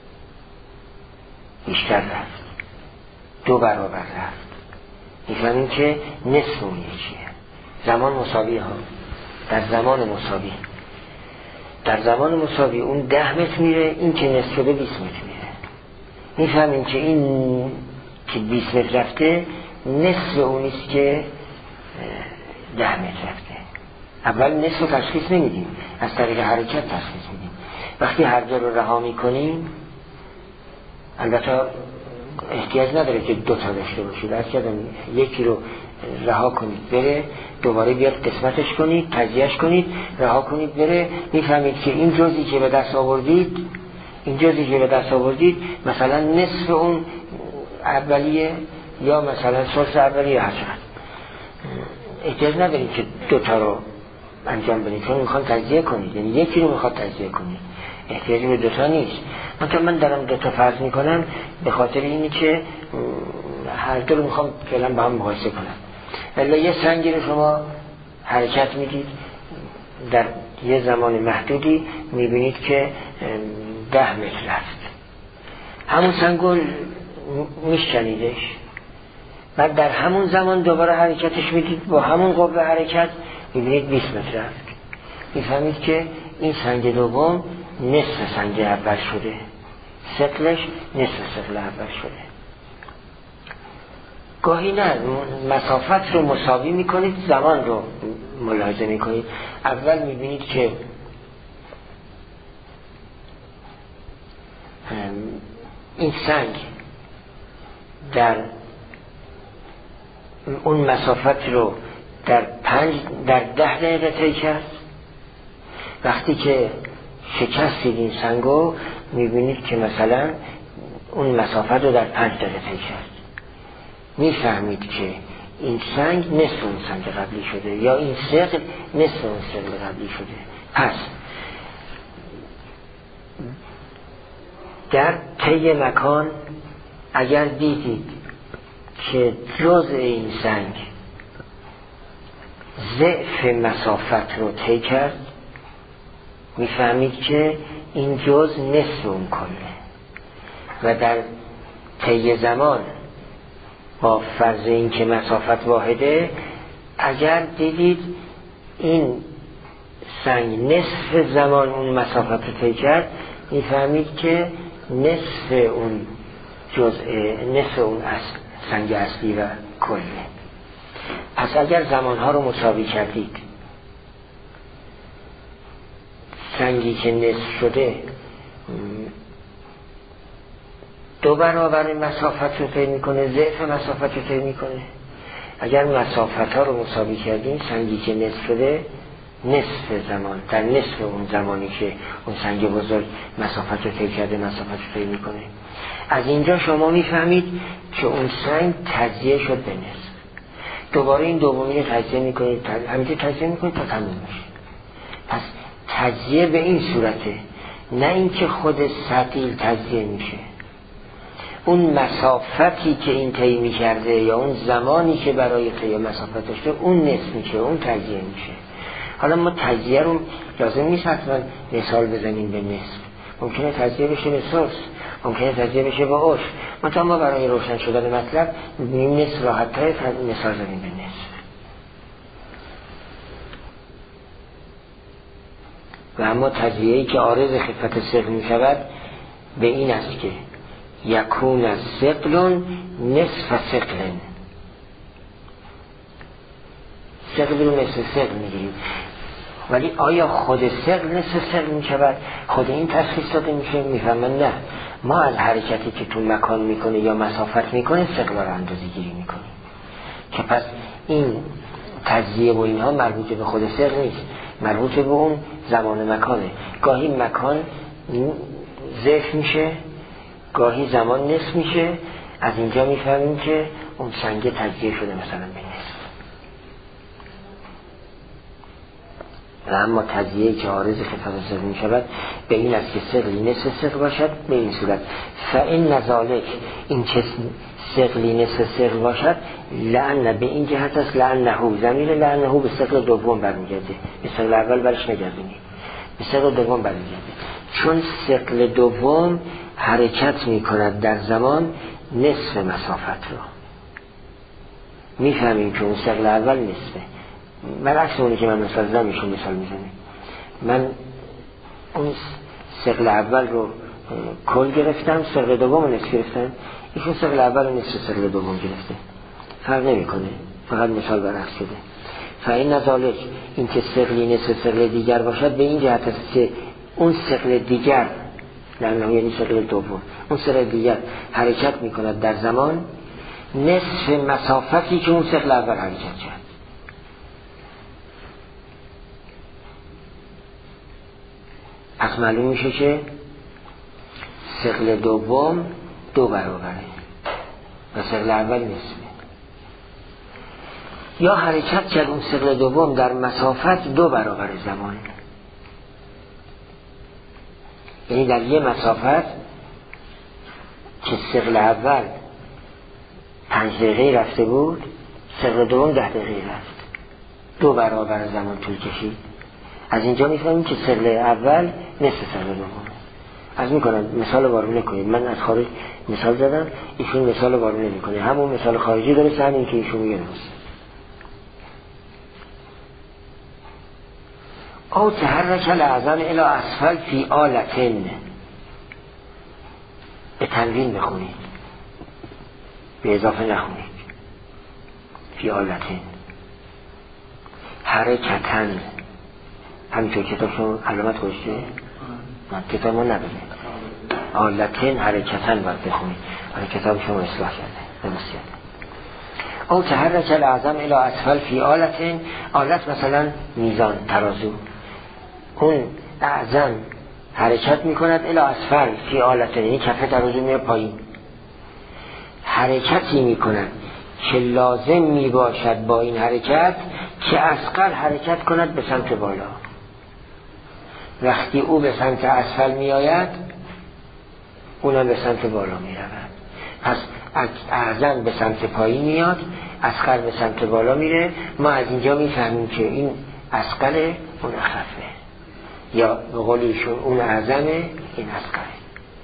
بیشتر رفت، 2 برابر رفت. میفهمیم که نصف اون یکیه. زمان مساوی ها، در زمان مساوی، در زمان مساوی اون 10 متر میره، این که نصف شده 20 متر میره. میفهمیم که این که 20 متر رفته نصف اونیست که 10 متر رفته. اول نصف تشخیص نمیدیم، از طریق حرکت تشخیص میدیم. وقتی هر دو رو رها میکنیم، البته احتیاج نداره که 2 تا داشته باشید، از کردم یکی رو رها کنید بره، دوباره بیاد قسمتش کنید، تجزیهش کنید، رها کنید بره، میفهمید که این جزئی که به دست آوردید، این جزئی که به دست آوردید مثلا نصف اون اولیه یا مثلا ثلث اولیه هست. احتیاج ندارید که 2 تا رو انجام بدید، چون میخوان تجزیه کنید، یعنی یکی رو میخواد تجزیه کنید، احتیاجی به 2 تا نیست. من دارم 2 تا فرض میکنم به خاطر اینی که هر دو رو میخوام فعلا با هم مقایسه کنم. الا یه سنگی رو شما حرکت میدید در یه زمان محدودی، میبینید که 10 متر رفت، همون سنگو میشکنیدش، بعد در همون زمان دوباره حرکتش میدید با همون قوه حرکت، میبینید 20 متر رفت. میفهمید که این سنگ دوم نصف سنگ اول شده، ثقلش نصف ثقل اول شده. گاهی نه، مسافت رو مساوی میکنید، زمان رو ملاحظه میکنید. اول میبینید که این سنگ در اون مسافت رو در 10 دقیقه طی کرد. وقتی که شکستید این سنگو میبینید که مثلا اون مسافت رو در 5 دقیقه طی کرد. میفهمید که این سنگ نصف اون سنگ قبلی شده یا این ثقل نصف اون ثقل قبلی شده. پس در طی مکان اگر دیدید که جزء این سنگ ضعف مسافت رو طی کرد، میفهمید که این جزء نصف اون کله. و در طی زمان با فرض این که مسافت واحده، اگر دیدید این سنگ نصف زمان اون مسافت رو طی کرد، میفهمید که نصف اون نصف اون سنگ اصلی و کله. پس اگر زمانها رو مساوی کردید، سنگی که نصف شده 2 برابر مسافت رو طی میکنه، ضعف مسافت رو طی میکنه. اگر مسافت ها رو مساوی کردیم، سنگی که نصف شده نصف زمان، در نصف اون زمانی که اون سنگ بزرگ مسافت رو طی کرده مسافت رو طی میکنه. از اینجا شما میفهمید که اون سنگ تجزیه شد به نصف. دوباره این دومی رو تجزیه میکنید، همینطور تجزیه میکنید تا تموم میشه. پس تجزیه به این صورته، نه اینکه خود ثقیل تجزیه میشه. اون مسافتی که این طی میکرده یا اون زمانی که برای طی مسافت داشته، اون نصف میشه، اون تجزیه میشه. حالا ما تجزیه رو لازم نیست حتما مثال بزنیم به نصف، ممکنه تجزیه بشه به ثلث، ممکنه تجزیه بشه به عشر. مثلا ما برای روشن شدن مطلب میگیم نصف راحت تر مثال زنیم به نصف. و اما تجزیه‌ای که عارض خفت ثقل میشود به این است که یکون از ثقل نصف ثقل. ثقل رو نصف ثقل میگیریم، ولی آیا خود ثقل نصف ثقل میشود؟ خود این تشخیص داده میشه؟ میفهمن نه، ما از حرکتی که تو مکان میکنه یا مسافت میکنه ثقل رو اندازه گیری میکنیم، که پس این تجزیه و اینها مربوط به خود ثقل نیست، مربوط به اون زمان مکانه. گاهی مکان ضعف میشه، گاهی زمان نصف میشه. از اینجا میفهمیم که اون سنگ تجزیه شده مثلا به نصف. و اما تجزیه که عارض خفت ثقل میشود به این است که ثقلی نصف ثقل باشد. به این صورت فإن ذلک، این که ثقلی نصف ثقل باشد، لأن به این جهت است لأنه، ضمیر لأنه به ثقل دوم برمیگرده، به ثقل اول برش نگردونید، به ثقل دوم برمیگرده. چون ثقل دوم حرکت میکند در زمان نصف مسافت رو. میفهمیم که اون ثقل اول نصفه. برعکس اونی که من مثال زدم ایشون مثال میزنه. من اون ثقل اول رو کل گرفتم، ثقل دوم رو نصف گرفتم، ایشون ثقل اول رو نصف ثقل دوم گرفته. فرق نمیکنه، فقط مثال برعکس شده. فإن ذلک، این که ثقلی نصف ثقل دیگر باشد به این جهت است که اون ثقل دیگر، یعنی ثقل دوم، اون ثقل دیگر حرکت میکند در زمان نصف مسافتی که اون ثقل اول حرکت کرد. پس معلوم میشه که ثقل دوم 2 برابره و ثقل اول نصفه. یا حرکت کرد اون ثقل دوم در مسافت 2 برابر زمان، یعنی در یه مسافت که ثقل اول 5 دقیقه رفته بود، ثقل دوم 10 دقیقه رفت، 2 برابر زمان طول کشید. از اینجا میفهمیم که ثقل اول نصف ثقل دوم. از میکنم مثال وارونه کنید، من از خارج مثال زدم، ایشون مثال وارونه میکنه، همون مثال خارجی داره، همین که ایشون میگه درست. او تحرک الاعظم الی اسفل فی آلتن، به تنوین بخونید، به اضافه نخونید. فی آلتن حرکتن، همینطور کتابشون علامت گذاشته، کتاب ما نداره. آلتن حرکتن باید بخونید. کتاب شما اصلاح کرده نمسید. او تحرک الاعظم الى اسفل فی آلتن، آلت مثلا میزان ترازو، اون اعظم حرکت میکند الی اسفل فی آلتن، یعنی کف ترازو میره پایین، حرکتی میکند که لازم میباشد با این حرکت که اثقل حرکت کند به سمت بالا. وقتی او به سمت اسفل میآید اونم به سمت بالا میرود. پس اعظم به سمت پایین میاد، اثقل به سمت بالا میره. ما از اینجا میفهمیم که این اثقله اون اخفه، یا به قولیشون اون اعظمه این اثقله.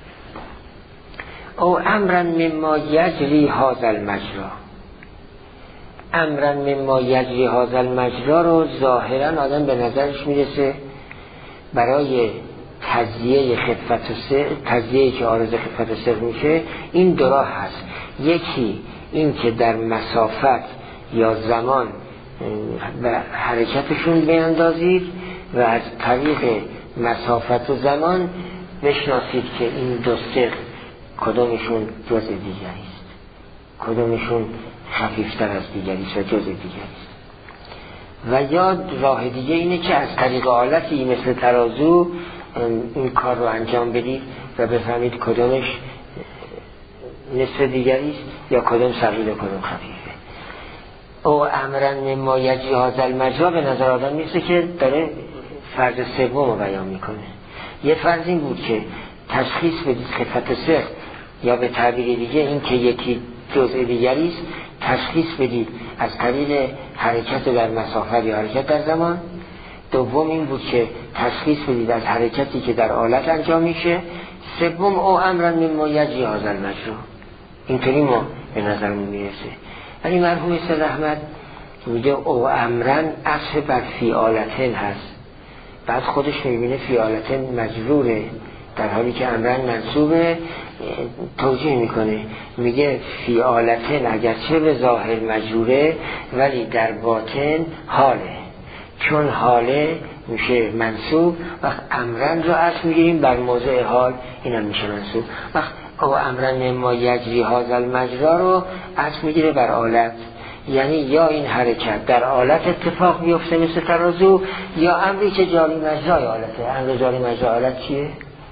او امرا مما یجری هذا المجرا، امرا مما یجری هذا المجرا رو ظاهرا آدم به نظرش میرسه برای تجزیه خفت و سر، تجزیه که عارض خفت و سر میشه، این دو راه هست. یکی این که در مسافت یا زمان به حرکتشون بیندازید و از طریق مسافت و زمان بشناسید که این دو سر کدومشون جزء دیگری است، کدومشون خفیفتر از دیگری است و جزء دیگری است. و یا راه دیگه اینه که از طریق آلتی مثل ترازو این کار رو انجام بدید و بفهمید کدومش نصف دیگری است یا کدوم ثقیل و کدوم خفیفه. او امرن مما یجری هذا المجرا به نظر آدم میرسه که داره فرض سوم رو بیان میکنه. یه فرض این بود که تشخیص بدید خفت سر، یا به تعبیر دیگه این که یکی جزء دیگری است تشخیص بدید از طریق حرکت در مسافت یا حرکت در زمان. دوم این بود که تشخیص بدید از حرکتی که در آلت انجام میشه. سوم او امرن مما یجری هذا المجرا. اینطوری ما به نظرمون میرسه. ولی مرحوم سید احمد میگه او امرن اصل بر فی آلتن هست، بعد خودش میبینه فی آلتن مجروره در حالی که امرن منصوبه. توجیه میکنه میگه فی آلتن اگرچه به ظاهر مجروره ولی در باطن حاله، چون حاله میشه منصوب. وقت امرن رو اصل میگیریم بر موضع حال، اینم میشه منصوب. وقت او امرن ما یجری هذا المجرا رو اصل میگیره بر آلت، یعنی یا این حرکت در آلت اتفاق میفته مثل ترازو، یا امری که جاری مجرای آلته. امر جاری مجرای آلت چیه؟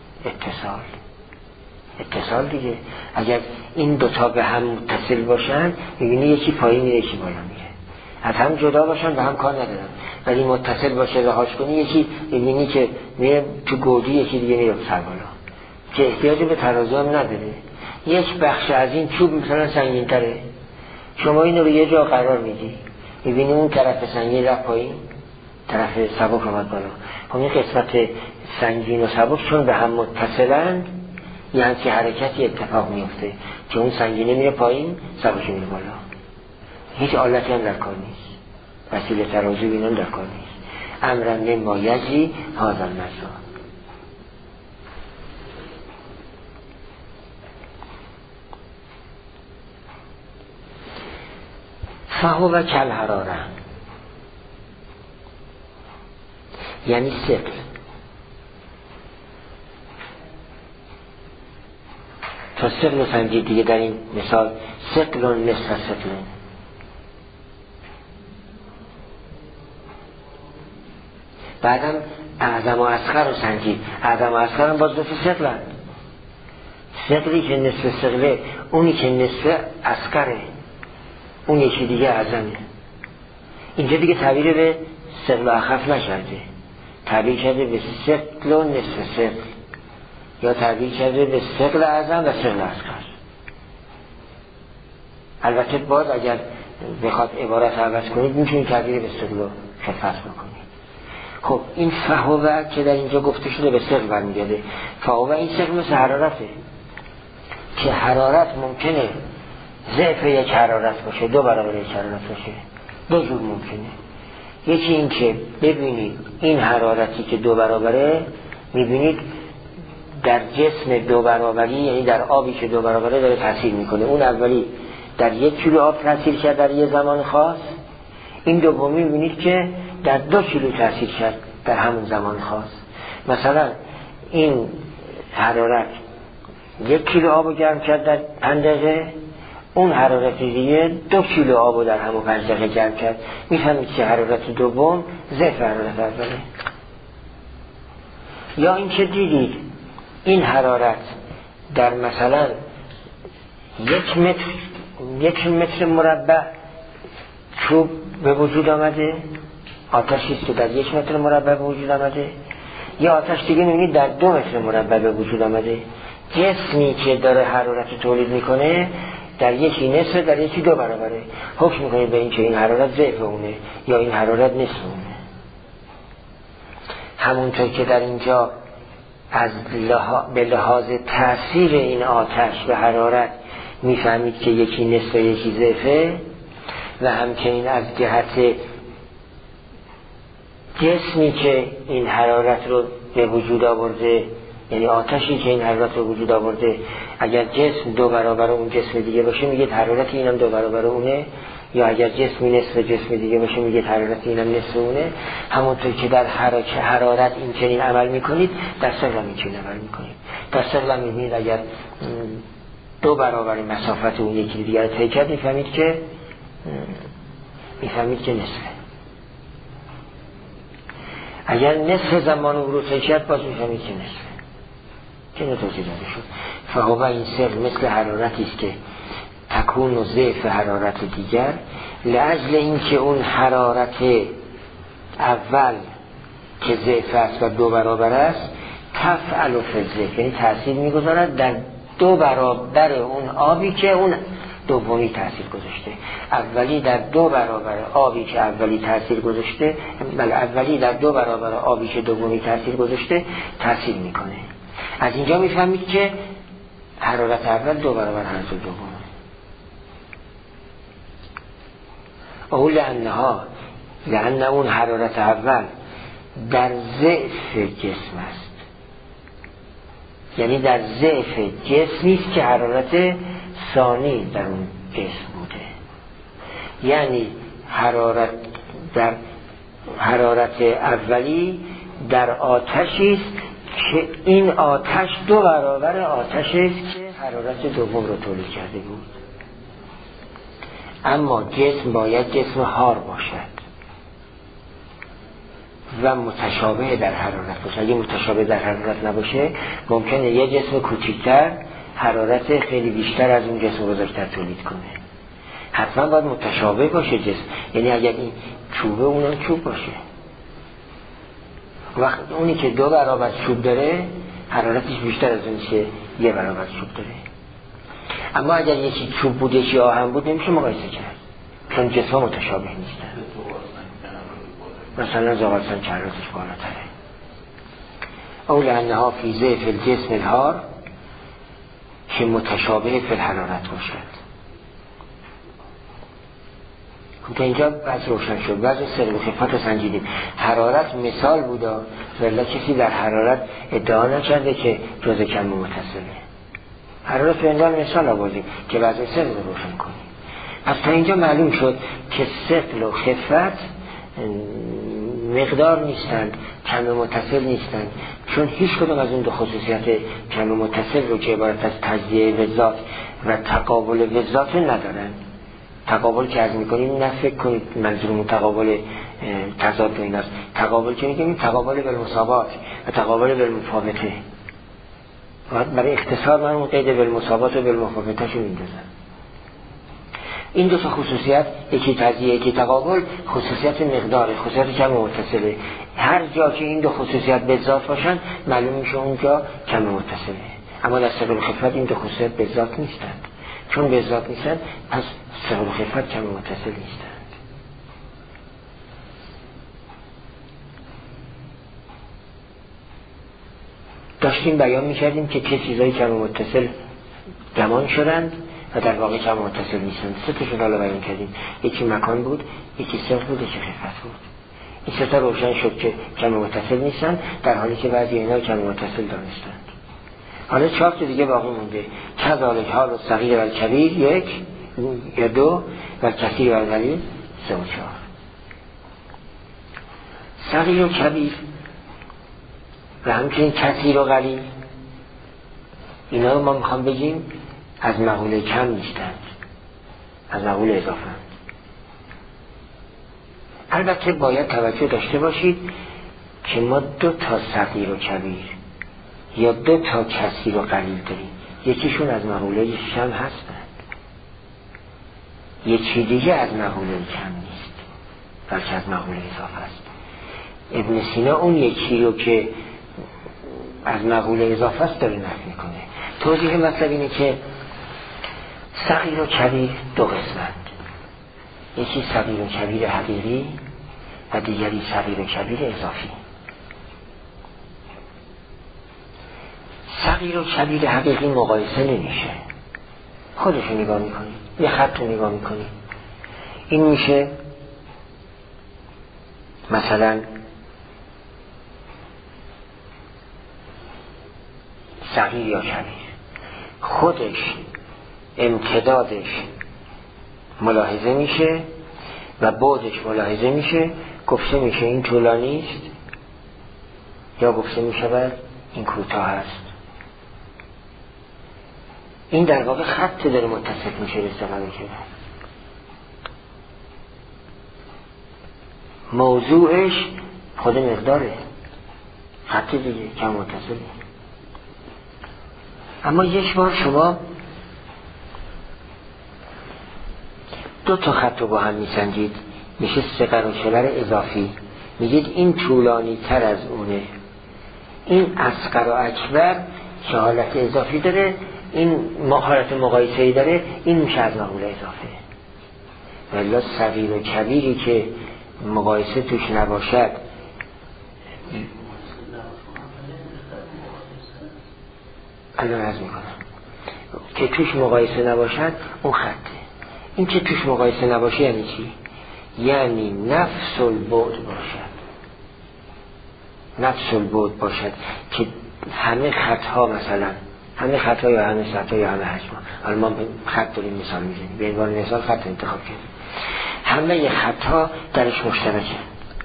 اتصال دیگه. اگر این دوتا به هم متصل باشن میبینی یکی پایین میره یکی بالا میره، از هم جدا باشن به هم کار ندارن، ولی متصل باشه رهاش کنی یکی میبینی که میره تو گودی یکی دیگه میره سر بالا، که احتیاج به ترازو هم نداره. یک بخش از این چوب مثلا سنگین تره، شما اینو به یه جا قرار میدی میبینی اون طرف سنگین رفت پایین، طرف سبک اومد بالا. خب این قسمت سنگین و سبک چون به هم متصلن یعنی که حرکتی اتفاق میفته که اون سنگینه میره پایین سبک میره بالا. هیچ آلتی هم در کار نیست، وسیله ترازو بینم در کار نیست. امرن مما یجری هذا المجرا. فهو کل حراره، یعنی ثقل. تا ثقل و سنجید دیگه در این مثال ثقل و نصف ثقل. بعدم اعظم و اصغر و سنجید. اعظم و اصغر هم باز نصف ثقل هست. ثقلی که نصف ثقله، اونی که نصف اصغره، اون یکی دیگه اعظمه. اینجا دیگه تعبیر به ثقل و اخف نکرده، تعبیر کرده به ثقل و نصف ثقل، یا تعبیر کرده به ثقل اعظم و ثقل اصغر. البته باز اگر بخواد عبارت عوض کنید میتونید تعبیر به ثقل و خفت بکنید. خب این فهوه که در اینجا گفته شده به ثقل برمیگرده. فهوه این ثقل مثل حرارته که حرارت ممکنه ضعف یک حرارت باشه، دو برابر یک حرارت باشه. دو جور ممکنه. یکی این که ببینید این حرارتی که دو برابره، میبینید در جسم دو برابری، یعنی در آبی که دو برابره داره تاثیر میکنه. اون اولی در یک کیلو آب تاثیر کرد در یه زمان خاص، این دومی میبینید که در 2 کیلو تاثیر کرد در همون زمان خاص. مثلا این حرارت 1 کیلو آب رو گرم کرد در 5 دقیقه، اون حرارت دیگه 2 کیلو آب رو در همون 5 دقیقه گرم کرد. میفهمید که حرارت دوم ضعف حرارت اوله. یا این که دیدید این حرارت در مثلا 1 متر مربع چوب به وجود آمده، آتشی است که در 1 متر مربع به وجود آمده، یا آتش دیگه میبینید در 2 متر مربع به وجود آمده. جسمی که داره حرارت تولید میکنه در یکی نصف، در یکی 2 برابره. حکم میکنید به این که این حرارت ضعف اونه یا این حرارت نصف اونه. همونطور که در اینجا به لحاظ تأثیر این آتش به حرارت میفهمید که یکی نصف و یکی ضعفه، و همچنین از جهت جسمی که این حرارت رو به وجود آورده، یعنی آتشی که این حرارت رو وجود آورده، اگر جسم 2 برابر اون جسم دیگه باشه میگه حرارت اینم 2 برابر اونه، یا اگر جسمی نصف جسم دیگه باشه میگه حرارت اینم نصف اونه. همونطور که در حرارت این چنین عمل میکنید در ثقل هم این چنین عمل میکنید. در ثقل هم میبینید اگر 2 برابر مسافت اون یکی دیگر رو طی کرد میفهمید که نصفه. اگر نصف زمان او رو طی کرد باز میفهمید که نصفه. که نتوجه داده شد. فهو این ثقل مثل حرارتی است که تکون و ضعف حرارت دیگر، لاجل اینکه اون حرارت اول که ضعف است و 2 برابر است تفعل فی الضعف، یعنی تأثیر میگذارد در 2 برابر اون آبی که اون دومی تأثیر گذاشته. اولی در 2 برابر آبی که اولی تأثیر گذاشته، بله اولی در 2 برابر آبی که دومی تأثیر گذاشته تأثیر میکنه. از اینجا میفهمید که حرارت اول 2 برابر حرارت دوم. او لأن اون حرارت اول در ضعف جسم است، یعنی در ضعف جسمی است که حرارت ثانی در اون جسم بوده. یعنی حرارت اولی در آتشی است که این آتش 2 برابر آتشی است که حرارت دوم رو تولید کرده بود. اما جسم باید جسم حار باشد و متشابه در حرارت باشه. اگه متشابه در حرارت نباشه ممکنه یه جسم کوچکتر حرارت خیلی بیشتر از اون جسم بزرگتر تولید کنه. حتما باید متشابه باشه جسم، یعنی اگر این چوبه اونم چوب باشه. وقت اونی که 2 برابر چوب داره حرارتش بیشتر از اونی که 1 برابر چوب داره. اما اگر یکی چوب بود یکی آهن بود نمیشه مقایسه کرد، چون جسم متشابه نیستن. مثلا زغالسنگ حرارتش بالاتره. او لانها فی ضعف الجسم الحار، که متشابه فی الحرارت باشد. تا اینجا بعض روشن شد. بعض ثقل و خفت رو سنجیدیم. حرارت مثال بودا، ولی کسی در حرارت ادعا نکرده که جز کم متصله. حرارت به عنوان مثال آوردیم که بعض ثقل رو روشن کنیم. از تا اینجا معلوم شد که ثقل و خفت مقدار نیستند، کم متصل نیستند، چون هیچ کدوم از اون 2 خصوصیت کم متصل رو که عبارت از تجزیه وذات و تقابل وذات ندارن. تقابل که عرض میکنیم نه فکر کنید منظورمون تقابل تضاد و ایناست. تقابل که میگیم تقابل بالمساوات و تقابل بالمفاوته. برای اختصار من اون قید بالمساوات و بالمفاوته شو میندازم. این 2 خصوصیت، یکی تجزیه یکی تقابل، خصوصیت مقداره، خصوصیت کم متصله. هر جا که این 2 خصوصیت به ذات باشن معلوم میشه اونجا کم متصله. اما در ثقل و خفت این 2 خصوصیت به ذات نیستند. چون به ذات نیستند پس ثقل و خفت کم متصل نیستند. داشتیم بیان میکردیم که چه چیزایی کم متصل گمان شدند و در واقع کم متصل نیستند. 3 تاشون حالا بیان کردیم. یکی مکان بود، یکی ثقل بود، یکی خفت بود. این 3 تا روشن شد که کم متصل نیستند، در حالی که بعضی اینا کم متصل دانستند. حالا 4 تا دیگه باقی مونده. کذالک حال الصغیر و الکبیر 1 یا 2 و کثیر و القلیل 3 و 4. صغیر و کبیر و همچنین کثیر و قلیل اینا رو ما میخوام بگیم از مقوله کم نیستند، از مقوله اضافه. البته باید توجه داشته باشید که ما 2 تا صغیر و کبیر یا 2 تا کثیر و قلیل داریم، یکیشون از مقوله کم هستند، یکی دیگه از مقوله کم نیست بلکه از مقوله اضافه است. ابن سینا اون یکی رو که از مقوله اضافه است داره نفی میکنه. توضیح مطلب اینه که صغیر و کبیر 2 قسمند، یکی صغیر و کبیر حقیقی و دیگری صغیر و کبیر اضافی. صغیر و کبیر حقیقی مقایسه نمیشه، خودشو نگاه میکنی، یه خط رو نگاه میکنی، این میشه مثلا صغیر یا کبیر، خودش امتدادش ملاحظه میشه و بعدش ملاحظه میشه، گفته میشه این طولانی است یا گفته میشه این کوتاه است. این در واقع خط داره متصف میشه به صغیر و کبیر. موضوعش خود مقداره، خط دیگه کم متصفه. اما یک بار شما 2 تا خط رو با هم میسنجید، میشه صغیر و کبیر اضافی، میگید این طولانی تر از اونه، این اصغر و اکبر که حالت اضافی داره، این حالت مقایسه‌ای داره، این میشه از مقوله اضافه. ولی صغیر و کبیری که مقایسه توش نباشد، الان عرض میکنم که توش مقایسه نباشد اون خطه. این که توش مقایسه نباشه یعنی چی؟ یعنی نفس البعد باشد، نفس البعد باشد که همه خطها، مثلا همه خطها یا همه سطح یا همه حجم، حالا ما خط داریم مثال میزنیم، به عنوان مثال خط انتخاب کردیم، همه خطها درش مشترکه،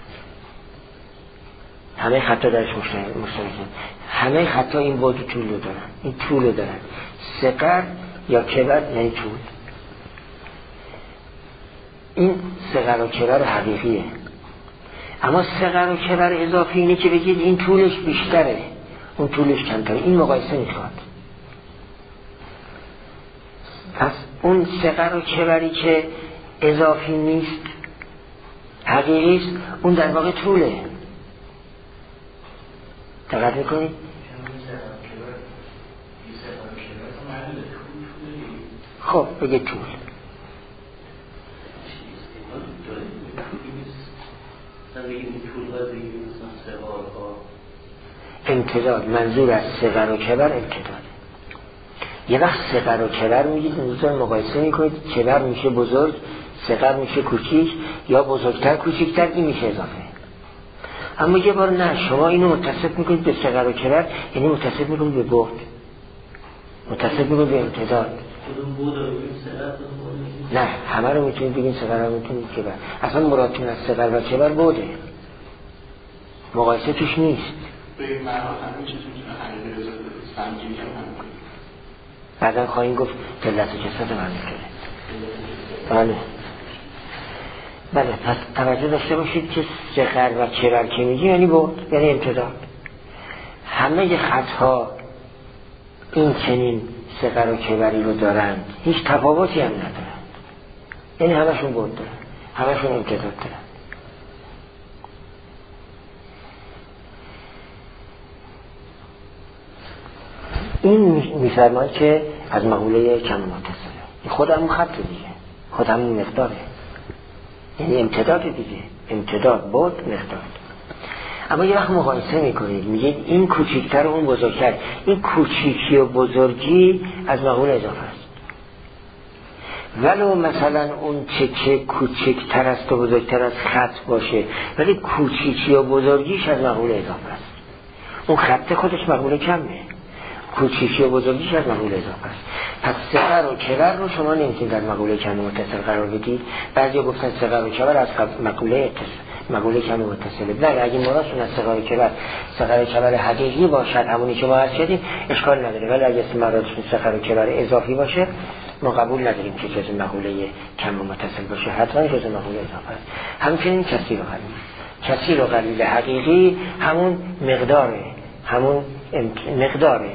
همه خطها درش مشترکه، همه خطها این بعد و طول رو دارن، این طول رو دارن. صغر یا کبر یعنی طول. این صغر و کبر حقیقیه. اما صغر و کبر اضافی اینه که بگید این طولش بیشتره اون طولش کمتره، این مقایسه میخواد. پس اون صغر و کبری که اضافی نیست حقیقی است، اون در واقع طوله. دقت میکنید؟ خب بگه طول. امتداد، منظور از صغر و کبر امتداد. یه وقت صغر و کبر میگید اونجا مقایسه میکنید، کبر میشه بزرگ، صغر میشه کوچیک، یا بزرگتر کوچیکتر، این میشه اضافه. اما یه بار نه، شما اینو متصف میکنید به صغر و کبر، یعنی متصف میکنید به بعد، متصف میکنید به امتداد. نه، همه رو میتونید بگین صغر رو میتونید کبر. اصلا مرادتون از صغر و کبر بعده، مقایسه توش نیست. به این معنا همین چیزی میتونه همین رضا سنگینی هم همین. بعدا خواهیم گفت دلت و جسد من میکنه. بله بله. پس توجه داشته باشید که صغر و کبر که میگی یعنی بعد، یعنی امتداد. همه خطها این چنین صغر و کبری رو دارند، هیچ تفاوتی هم ندارند، یعنی همشون بعد دارند، همشون امتداد دارند. این میفرماید که از مقوله کم متصله، خود همون خط دیگه، خود همون مقداره، یعنی امتداد دیگه، امتداد بعد مقدار. اما یه وقت مقایسه میکنید، میگید این کوچیکتر و اون بزرگتر، این کوچیکی و بزرگی از مقوله اضافه است. ولو مثلا اون چه کوچیکتر است و بزرگتر از خط باشه، ولی کوچیکی و بزرگیش از مقوله اضافه است. اون خط خودش مقوله کمه، کوچیکی و بزرگیش از مقوله اضافه است. پس صغر و کبر رو شما نمیتونید در مقوله کم متصل قرار بدید. بعضی گفتن صغر و کبر از مقوله مقوله کم متصله. بله اگه مرادشون از صغر کبر حقیقی باشد همونی که ما عرض کردیم اشکال نداره، ولی اگه مرادشون صغر کبر اضافی باشه ما قبول نداریم که جز مقوله کم متصل باشه، حتما جز مقوله اضافه است. همچنین کثیر و قلیل حقیقی همون مقداره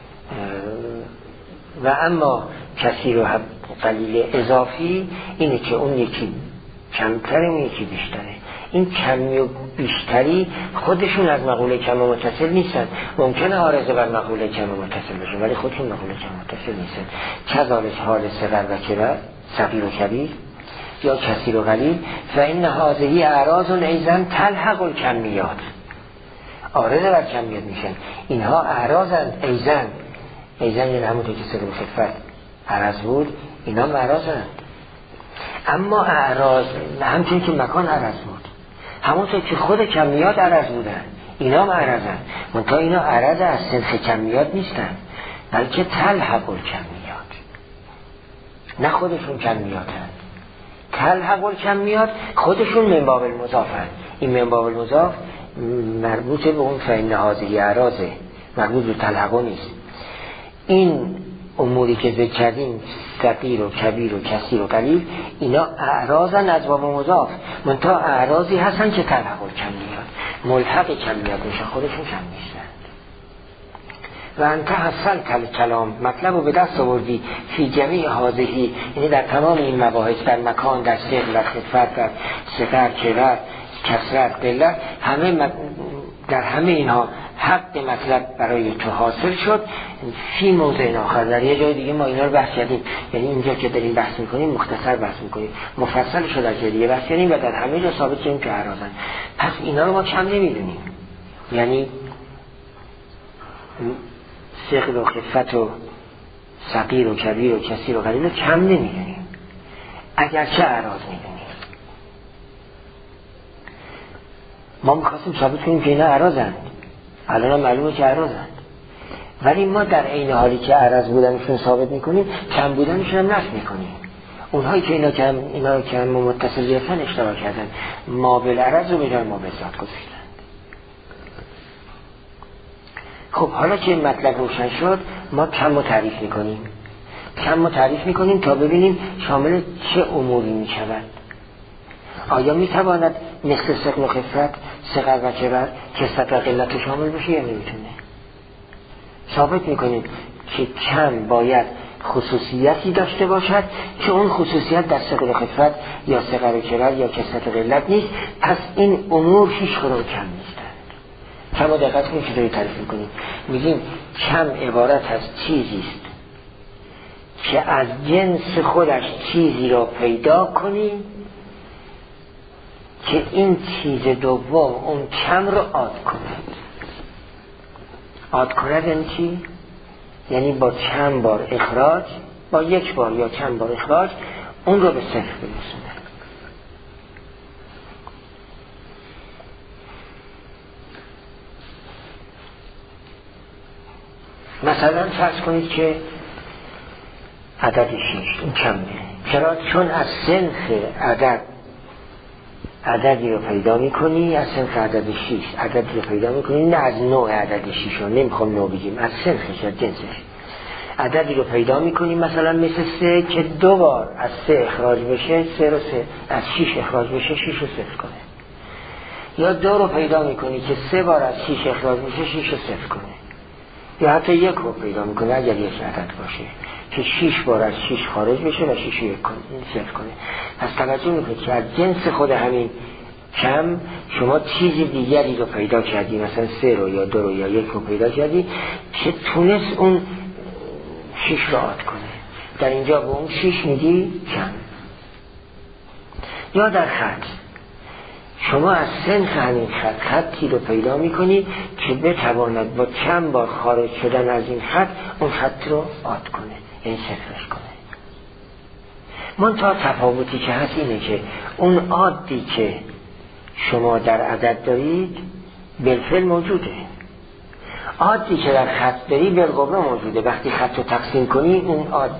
و اما کثیر و قلیل اضافی اینه که اون یکی کمتره اون یکی بیشتره. این کمی و بیشتری خودشون از مقوله کم و متصل نیستن، ممکنه عارضه بر مقوله کم و متصل بشن ولی خودشون مقوله کم و متصل نیستن. کذالک حال صغر و کبر، صغیر و کبیر یا کثیر و قلیل، فإن هذه اعراض ایضا تلحق الکمیات، عارضه بر کمیات میشن. اینها اعراضند ایضا یعنی همونطور که صغیر و خفت عرض بود اینا معراضند. اما اعراض همچون که مکان عرض بود، همونطور که خود کمیات عرض بودن اینا معرضن، منتها اینا عرض از سنخ کمیات نیستن بلکه تلحق الکمیات، نه خودشون کمیاتن. تلحق الکمیات خودشون من باب المضافن. این من باب المضاف مربوط به اون فإن هذه اعراضه، مربوط به تلحق نیست. این اموری که ذکر کردیم صغیر و کبیر و کثیر و قلیل اینا اعراضن از باب مضاف، منتها اعراضی هستن که تلحق الکمیات، ملحق کمیات میشن، خودشون کم نیستن. و انت حصل کلام، مطلب رو به دست آوردی فی جمیع هذه، یعنی در تمام این مباحث، در مکان، در صغر، در خفت، در صغر، کبر، کثرت، قلت، در همه اینها حق مطلب برای تو حاصل شد. فی موضع آخر، در یه جای دیگه ما اینا رو بحث کردیم، یعنی اینجا که داریم بحث میکنیم مختصر بحث میکنیم، مفصل شده در جای دیگه بحث کردیم و در همه جا ثابت کردیم که اعراضن. پس اینا رو ما کم نمیدونیم، یعنی صغر و خفت و صغیر و کبیر و کثیر و قلیل رو کم نمیدونیم، اگرچه اعراض میدونیم. ما میخواستیم ثابت کنیم که اینا اعراضند، الان معلومه که اعراضند، ولی ما در عین حالی که اعراض بودنشون ثابت میکنیم کم بودنشون هم نفی میکنیم. اونهایی که اینا رو کم متصل گرفتن اشتباه کردن، ما بالعرض رو به جای ما بالذات گذاشتن. خب حالا که این مطلب روشن شد ما کم رو تعریف میکنیم تا ببینیم شامل چه اموری میشود. آیا میتواند مثل صغر و خفت، صغر و کبر، کثرت و قلت شامل بشه یا نمیتونه؟ ثابت میکنیم که کم باید خصوصیتی داشته باشد که اون خصوصیت در صغر و خفت یا صغر و کبر یا کثرت و قلت نیست، پس این امور هیچ کدوم کم نیستند. کم رو دقت کنیم چطوری تعریف میکنیم. میگیم کم عبارت از چیزی است که از جنس خودش چیزی را پیدا کنیم که این چیز دوم اون کم رو عاد کند. عاد کند یعنی چی؟ یعنی با چند بار اخراج، با یک بار یا چند بار اخراج اون رو به صفر برسونه. مثلا فرض کنید که عدد 6 این کمه. چرا؟ چون از سنخ عددی رو پیدا میکنی، از سنخ عدد 6 عددی رو پیدا میکنی، نه از نوع عدد 6 رو نمیخوام نوع بگیم، از سنخش، از جنسش عددی رو پیدا میکنی، مثلا مثل 3 که 2 بار از 3 اخراج بشه 3 رو 3 از 6 اخراج بشه 6 رو 0 کنه، یا 2 رو پیدا میکنی که 3 بار از 6 اخراج بشه 6 رو 0 کنه، یا حتی 1 رو پیدا میکنه اگر یک عدد باشه که 6 بار از 6 خارج بشه و 6 رو 1 کنه. پس توجه میکنید که از جنس خود همین کم شما چیز دیگری رو پیدا کردی، مثلا 3 رو یا 2 رو یا 1 رو پیدا کردی که تونست اون 6 رو عاد کنه. در اینجا به اون 6 میگی کم. یا در خط شما از سنخ همین خطی رو پیدا میکنی که بتواند با چند بار خارج شدن از این خط اون خط رو عاد کنه، یعنی صفرش کنه. منتها تفاوتی که هست اینه که اون عادی که شما در عدد دارید بالفعل موجوده، عادی که در خط داری بالقوه موجوده. وقتی خط رو تقسیم کنی اون عاد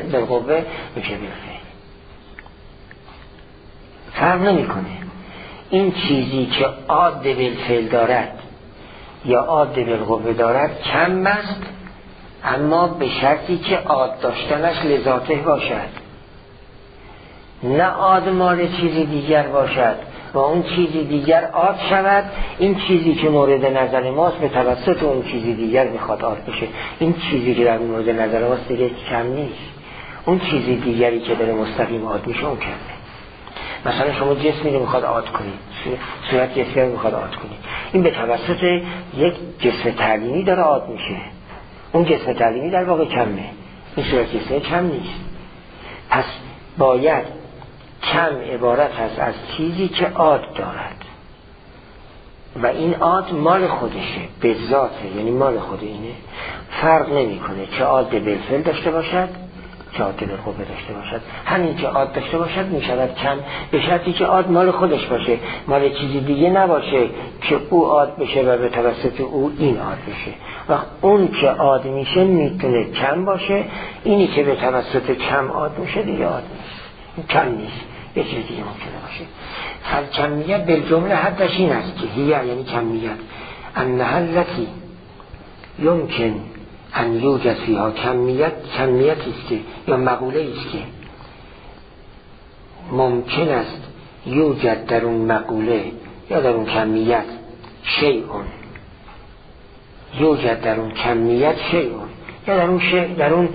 بالقوه میشه بالفعل، فرق نمی کنه. این چیزی که عاد بالفعل دارد یا عاد بالقوه دارد کم است، اما به شرطی که عاد داشتنش لذاته باشد، نه عاد مال چیزی دیگر باشد و اون چیزی دیگر عاد شود. این چیزی که مورد نظر ماست به توسط اون چیزی دیگر میخواد عاد بشه. این چیزی که در مورد نظر ماست دیگه کم نیست، اون چیزی دیگری که داره مستقیم عاد میشه اون کمه. مثلا شما جسمی رو میخواد عاد کنید، صورت جسمی رو میخواد عاد کنید، این به توسط یک جسم تعلیمی داره عاد میشه، اون جسم تعلیمی در واقع کمه، این صورت جسمی کم نیست. پس باید کم عبارت هست از چیزی که عاد دارد و این عاد مال خودشه به ذاته، یعنی مال خود اینه، فرق نمیکنه چه عاد بالفعل داشته باشد چه عاد بالقوه داشته باشد. همین که عاد داشته باشد میشود کم به شرطی که عاد مال خودش باشه، مال چیزی دیگه نباشه که او عاد بشه و به توسط او این عاد بشه. و اون که عاد میشه میتونه کم باشه، اینی که به توسط کم عاد میشه دیگه عاد نیست، کم نیست، یه چیز دیگه ممکنه باشه. فالکمیت بالجمله حدش این است که هی یعنی کمیت انها التي یمکن ان یوجد فیها کمیتی است که یا مقوله است که ممکن است یوجد در اون مقوله یا در اون کمیت شیئون، یوجد در اون کمیت شیئون یا در اون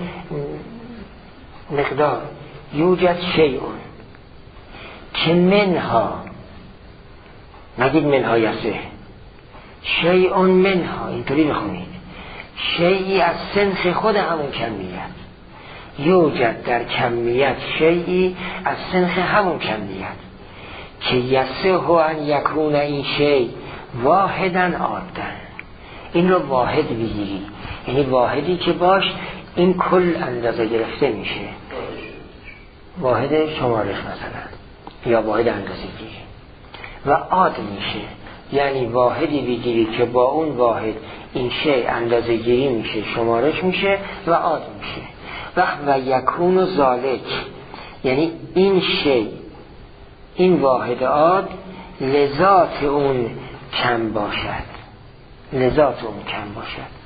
مقدار یوجد شیئون که منها، نگید منها یسه، شیئون منها، اینطوری بخونید، شیئی از سنخ خود همون کمیت، یوجد در کمیت شیئی از سنخ همون کمیت که یسه ان یکون این شیء واحداً عادن. این رو واحد بگیری، یعنی واحدی که باش این کل اندازه گرفته میشه، واحد شمارش مثلا یا واحد اندازه گیری و عاد میشه، یعنی واحدی بگیری که با اون واحد این شی اندازه گیری میشه، شمارش میشه و عاد میشه. و یکون و ذالک یعنی این شی، این واحد عاد لذات اون کم باشد، لذات اون کم باشد.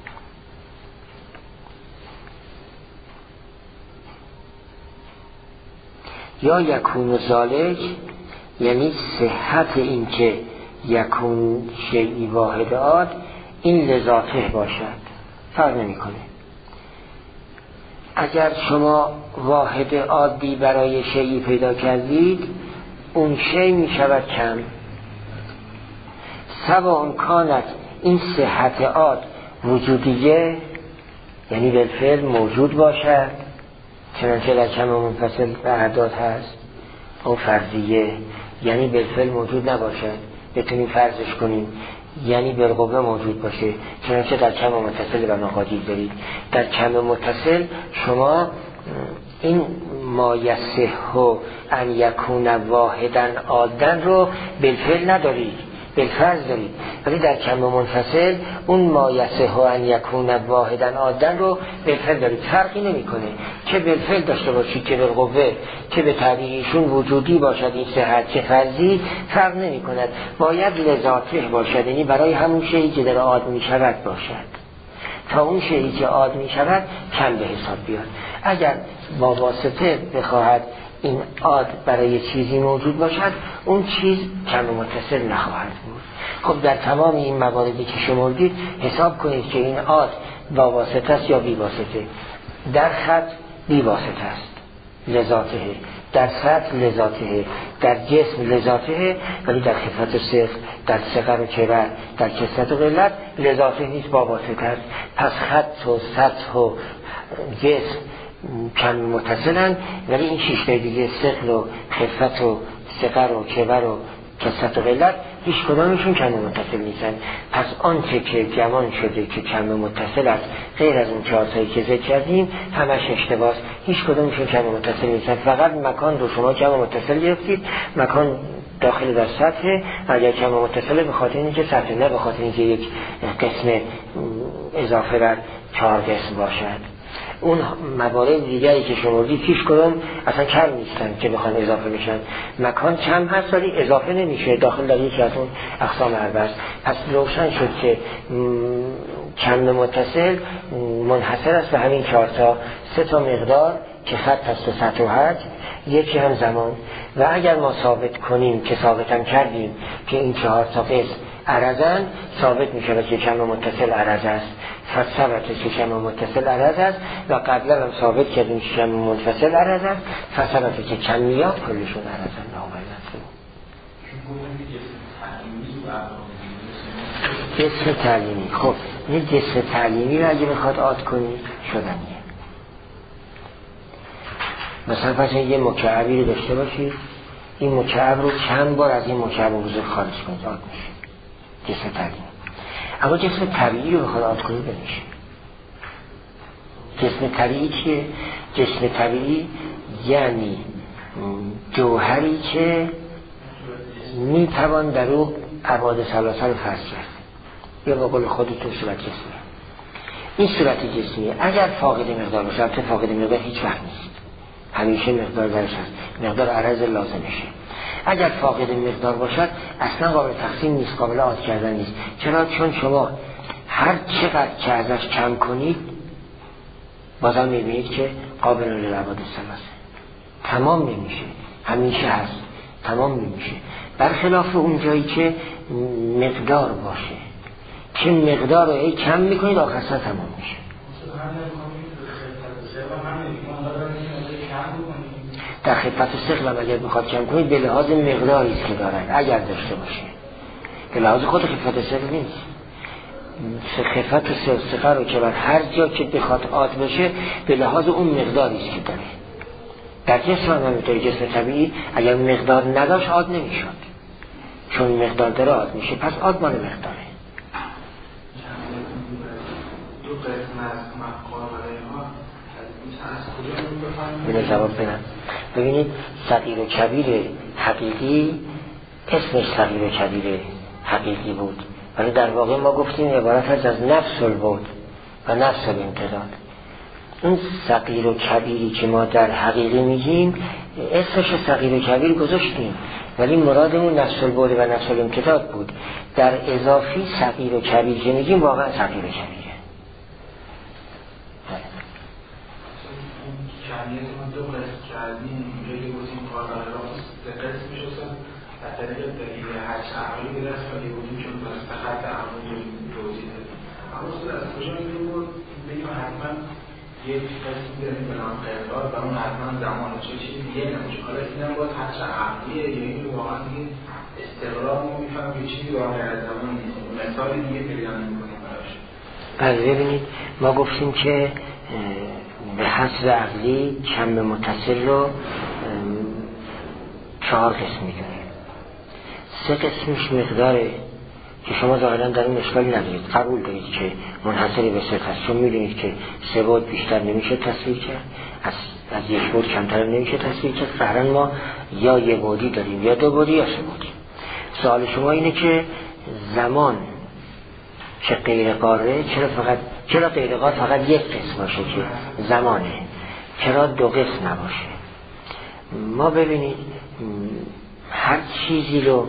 یا یکون و ذالک یعنی صحت این که یکون شیئی واحد عاد این لذاته باشد، فرق نمی کنه. اگر شما واحد عادی برای شیئی پیدا کردید اون شیء می شود کم، سواء کانت این صحت عاد وجودیه یعنی بالفعل موجود باشد، چنانچه در کم منفصل به اعداد هست، او فرضیه یعنی بالفعل موجود نباشد، بتونیم فرضش کنیم یعنی بالقوه موجود باشه، چنانچه در کم متصل و مقادیر دارید. در کم متصل شما این ما یصح ان یکون واحدا عادن رو بالفعل ندارید، بالفرض دارید، ولی در کم منفصل اون ما یصح ان یکون واحدا عادن رو بالفعل دارید. فرقی نمیکنه که بالفعل داشته باشید که بالقوه، که به تعبیرشون وجودی باشد این صحت، که فرضی، فرق نمی کند. باید لذاته باشد، یعنی برای همون شیئی که در عاد می شود باشد تا اون شیئی که عاد می شود کم به حساب بیاد. اگر با واسطه بخواهد این عاد برای چیزی موجود باشد اون چیز کم متصل نخواهد بود. خب در تمام این مواردی که شمردید حساب کنید که این عاد با واسطه است یا بی واسطه. در خط بی واسطه است لذاته، در سطح لذاته، در جسم لذاته، ولی در خفت و صغر، در صغر و کبر، در کثرت و قلت لذاته نیست، با واسطه است. پس خط و سطح و جسم کم متصلن، ولی این شیشته دیگه ثقل و خفت و صغر و کبر و کثرت و قلت هیچ کدامشون کم متصل نیستن. پس آنچه که گمان شده که کم متصل است غیر از اون چهارتایی که ذکر کردیم همش اشتباهه، هیچ کدامشون کم متصل نیستن. فقط مکان رو شما کم متصل گرفتید، مکان داخل در سطح، اگر کم متصل به خاطر اینکه سطح، نه به خاطر اینکه یک قسم اضافه بر 4 قسم باشد. اون موارد دیگری که شمردید هیچ کدوم اصلا کم نیستن که بخوان اضافه بشن. مکان کم هست ولی اضافه نمیشه داخل در یکی از اون اقسام اربع است. پس روشن شد که کم متصل منحصر است به همین 4 تا 3 تا مقدار که خط است و سطح و حد، یکی هم زمان. و اگر ما ثابت کنیم که ثابتم کردیم که این 4 تا قسم عرضن، ثابت می شود که کم متصل عرض است. فثبت که کم متصل عرض است و قبلا هم ثابت کردیم که کم منفصل عرض است. فثبت که کمیات کلشون عرضن. جسم تعلیمی. خب این جسم تعلیمی رو اگه بخواد عاد کنید شدن مثلا فرض یه مکعبی رو داشته باشید، این مکعب رو چند بار از این مکعب بزرگ خارج کنید عاد میشه جسم تعلیمی. اما جسم طبیعی رو بخواد عاد کنید نمیشه. جسم طبیعی چیه؟ جسم طبیعی یعنی جوهری که میتوان در او ابعاد ثلاثه رو فرض کرد، یا با قول خودتون صورت جسمی. این صورت جسمی اگر فاقد مقدار باشه، البته فاقد مقدار هیچ وقت نیست، همیشه مقدار درش هست، مقدار عرض لازمشه. اگر فاقد مقدار باشد اصلا قابل تقسیم نیست، قابل عاد کردن نیست. چرا؟ چون شما هر چقدر که ازش کم کنید بازم میبینید که قابل للابعاد ثلاثه تمام نمیشه، همیشه هست، تمام نمیشه. برخلاف اون جایی که مقدار باشه که مقدار رو کم میکنید آخر سر تمام میشه. در خفت و ثقل هم اگر بخواد کم کنید به لحاظ مقداری است که دارن اگر داشته باشه، به لحاظ خود خفت و ثقل نیست. خفت و ثقل رو که بر هر جا که بخواد عاد بشه به لحاظ اون مقداری است که داره. در جسم هم همینطور، جسم طبیعی اگر مقدار نداشت عاد نمیشد، چون مقدار داره عاد میشه، پس عاد مال مقداره. دو قسم از مقابله ها اینو جواب بدم. ببینید صغیر و کبیر حقیقی اسمش صغیر و کبیر حقیقی بود، ولی در واقع ما گفتیم عبارت هست از نفس البعد و نفس الامتداد. این صغیر و کبیری که ما در حقیقی میگیم اسمش صغیر و کبیر گذاشتیم، ولی مرادمون نفس البعد و نفس الامتداد بود. در اضافی صغیر و کبیر که میگیم واقعا صغیر و کبیره. کمیت ما دو قسم کردیم، اونجا که بودیم کاربر را سه قسم میشستن و طریق دلیل هشت عقلی برست و بودیم چون برست خط عقلی توضیح دادیم. اما اصول از کجا میگه بود بگیم حتما یک قسم داریم به نام قرار و اون حتما زمانه چه چیزی دیگه نمیشه. حالا اینم باید هشت عقلیه یا این رو واقعا دیگه استقرار ما میفهم که چیزی واقعا از زمان نیست، مثال دیگه پیدا نمی‌کنیم براش. بله ببینید ما گفتیم که به حسب عقلی کم متصل رو 4 قسم میدونیم. 3 قسمش مقداره که شما ظاهرا در این اشکالی ندارید، قبول دارید که منحصر به 3 هست، چون میدونید که 3 بعد بیشتر نمیشه تصویر کرد، از 1 بعد کمتر نمیشه تصویر کرد. فعلا ما یا 1 بعدی داریم یا 2 بعدی یا 3 بعدی. سوال شما اینه که زمان که غیر قاره چرا غیر قاره فقط 1 قسم باشه که زمانه، چرا 2 قسم نباشه؟ ما ببینید هر چیزی رو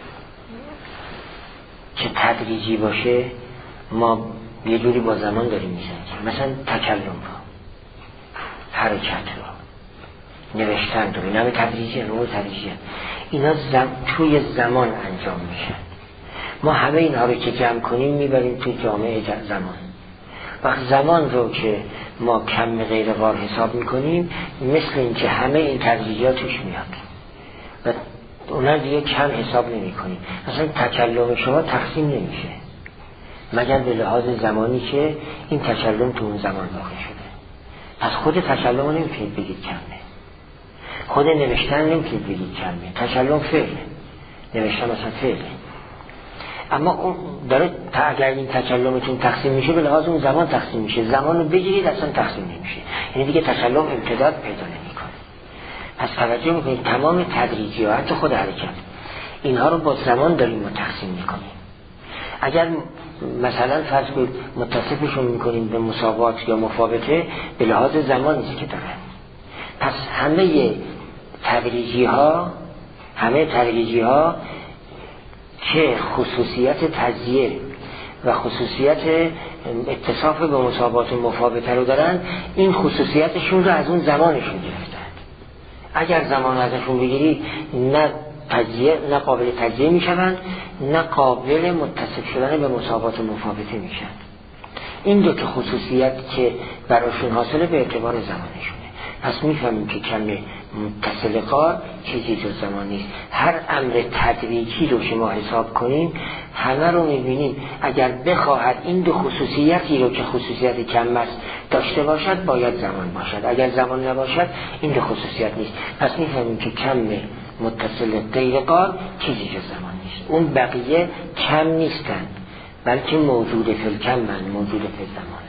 که تدریجی باشه ما یه جوری با زمان داریم میزنیم. مثلا تکلم رو، حرکت رو، نوشتن رو، اینا به تدریجی رو تدریجی اینا توی زمان انجام میشن. ما همه اینها رو که جمع کنیم میبریم توی جامعه زمان. وقت زمان رو که ما کم غیر قار حساب میکنیم مثل این که همه این تدریجات توش میاد و اونا دیگه کم حساب نمی کنیم. مثلا تکلم شما تقسیم نمیشه مگر به لحاظ زمانی که این تکلم تو اون زمان واقع شده. پس خود تکلم رو نمیتونید بگید کمه، خود نوشتن نمیتونید بگید کمه. تکلم فعله، نوشتن مثلا فعله. اما اون داره اگر این تکلمتون تقسیم میشه به لحاظ اون زمان تقسیم میشه، زمان رو بگیرید اصلا تقسیم نمیشه، یعنی دیگه تکلم امتداد پیدا نمیکنه. پس توجه میکنید تمام تدریجی و حتی خود حرکت اینها رو با زمان داریم ما تقسیم میکنیم. اگر مثلا فرض کنید متصفشون میکنیم به مساوات یا مفاوته به لحاظ زمانیست که دارن. پس همه تدریجی ها که خصوصیت تجزیه و خصوصیت اتصاف به مساوات و مفاوته رو دارن، این خصوصیتشون رو از اون زمانشون گرفتن. اگر زمان ازشون بگیری نه قابل تجزیه میشن، نه قابل متصف شدن به مساوات و مفاوته میشن. این دو تا خصوصیت که براشون حاصله به اعتبار زمانشونه. پس میفهمیم که کم متصل قار چیزی جز زمان نیست. هر امر تدریجی رو که ما حساب کنیم همه رو میبینیم اگر بخواهد این دو خصوصیتی رو که خصوصیت کم است داشته باشد باید زمان باشد، اگر زمان نباشد این دو خصوصیت نیست. پس میفهمیم که کم متصل غیر قار چیزی جز زمان نیست. اون بقیه کم نیستن بلکه موجود فی الکم، موجود فی الزمان.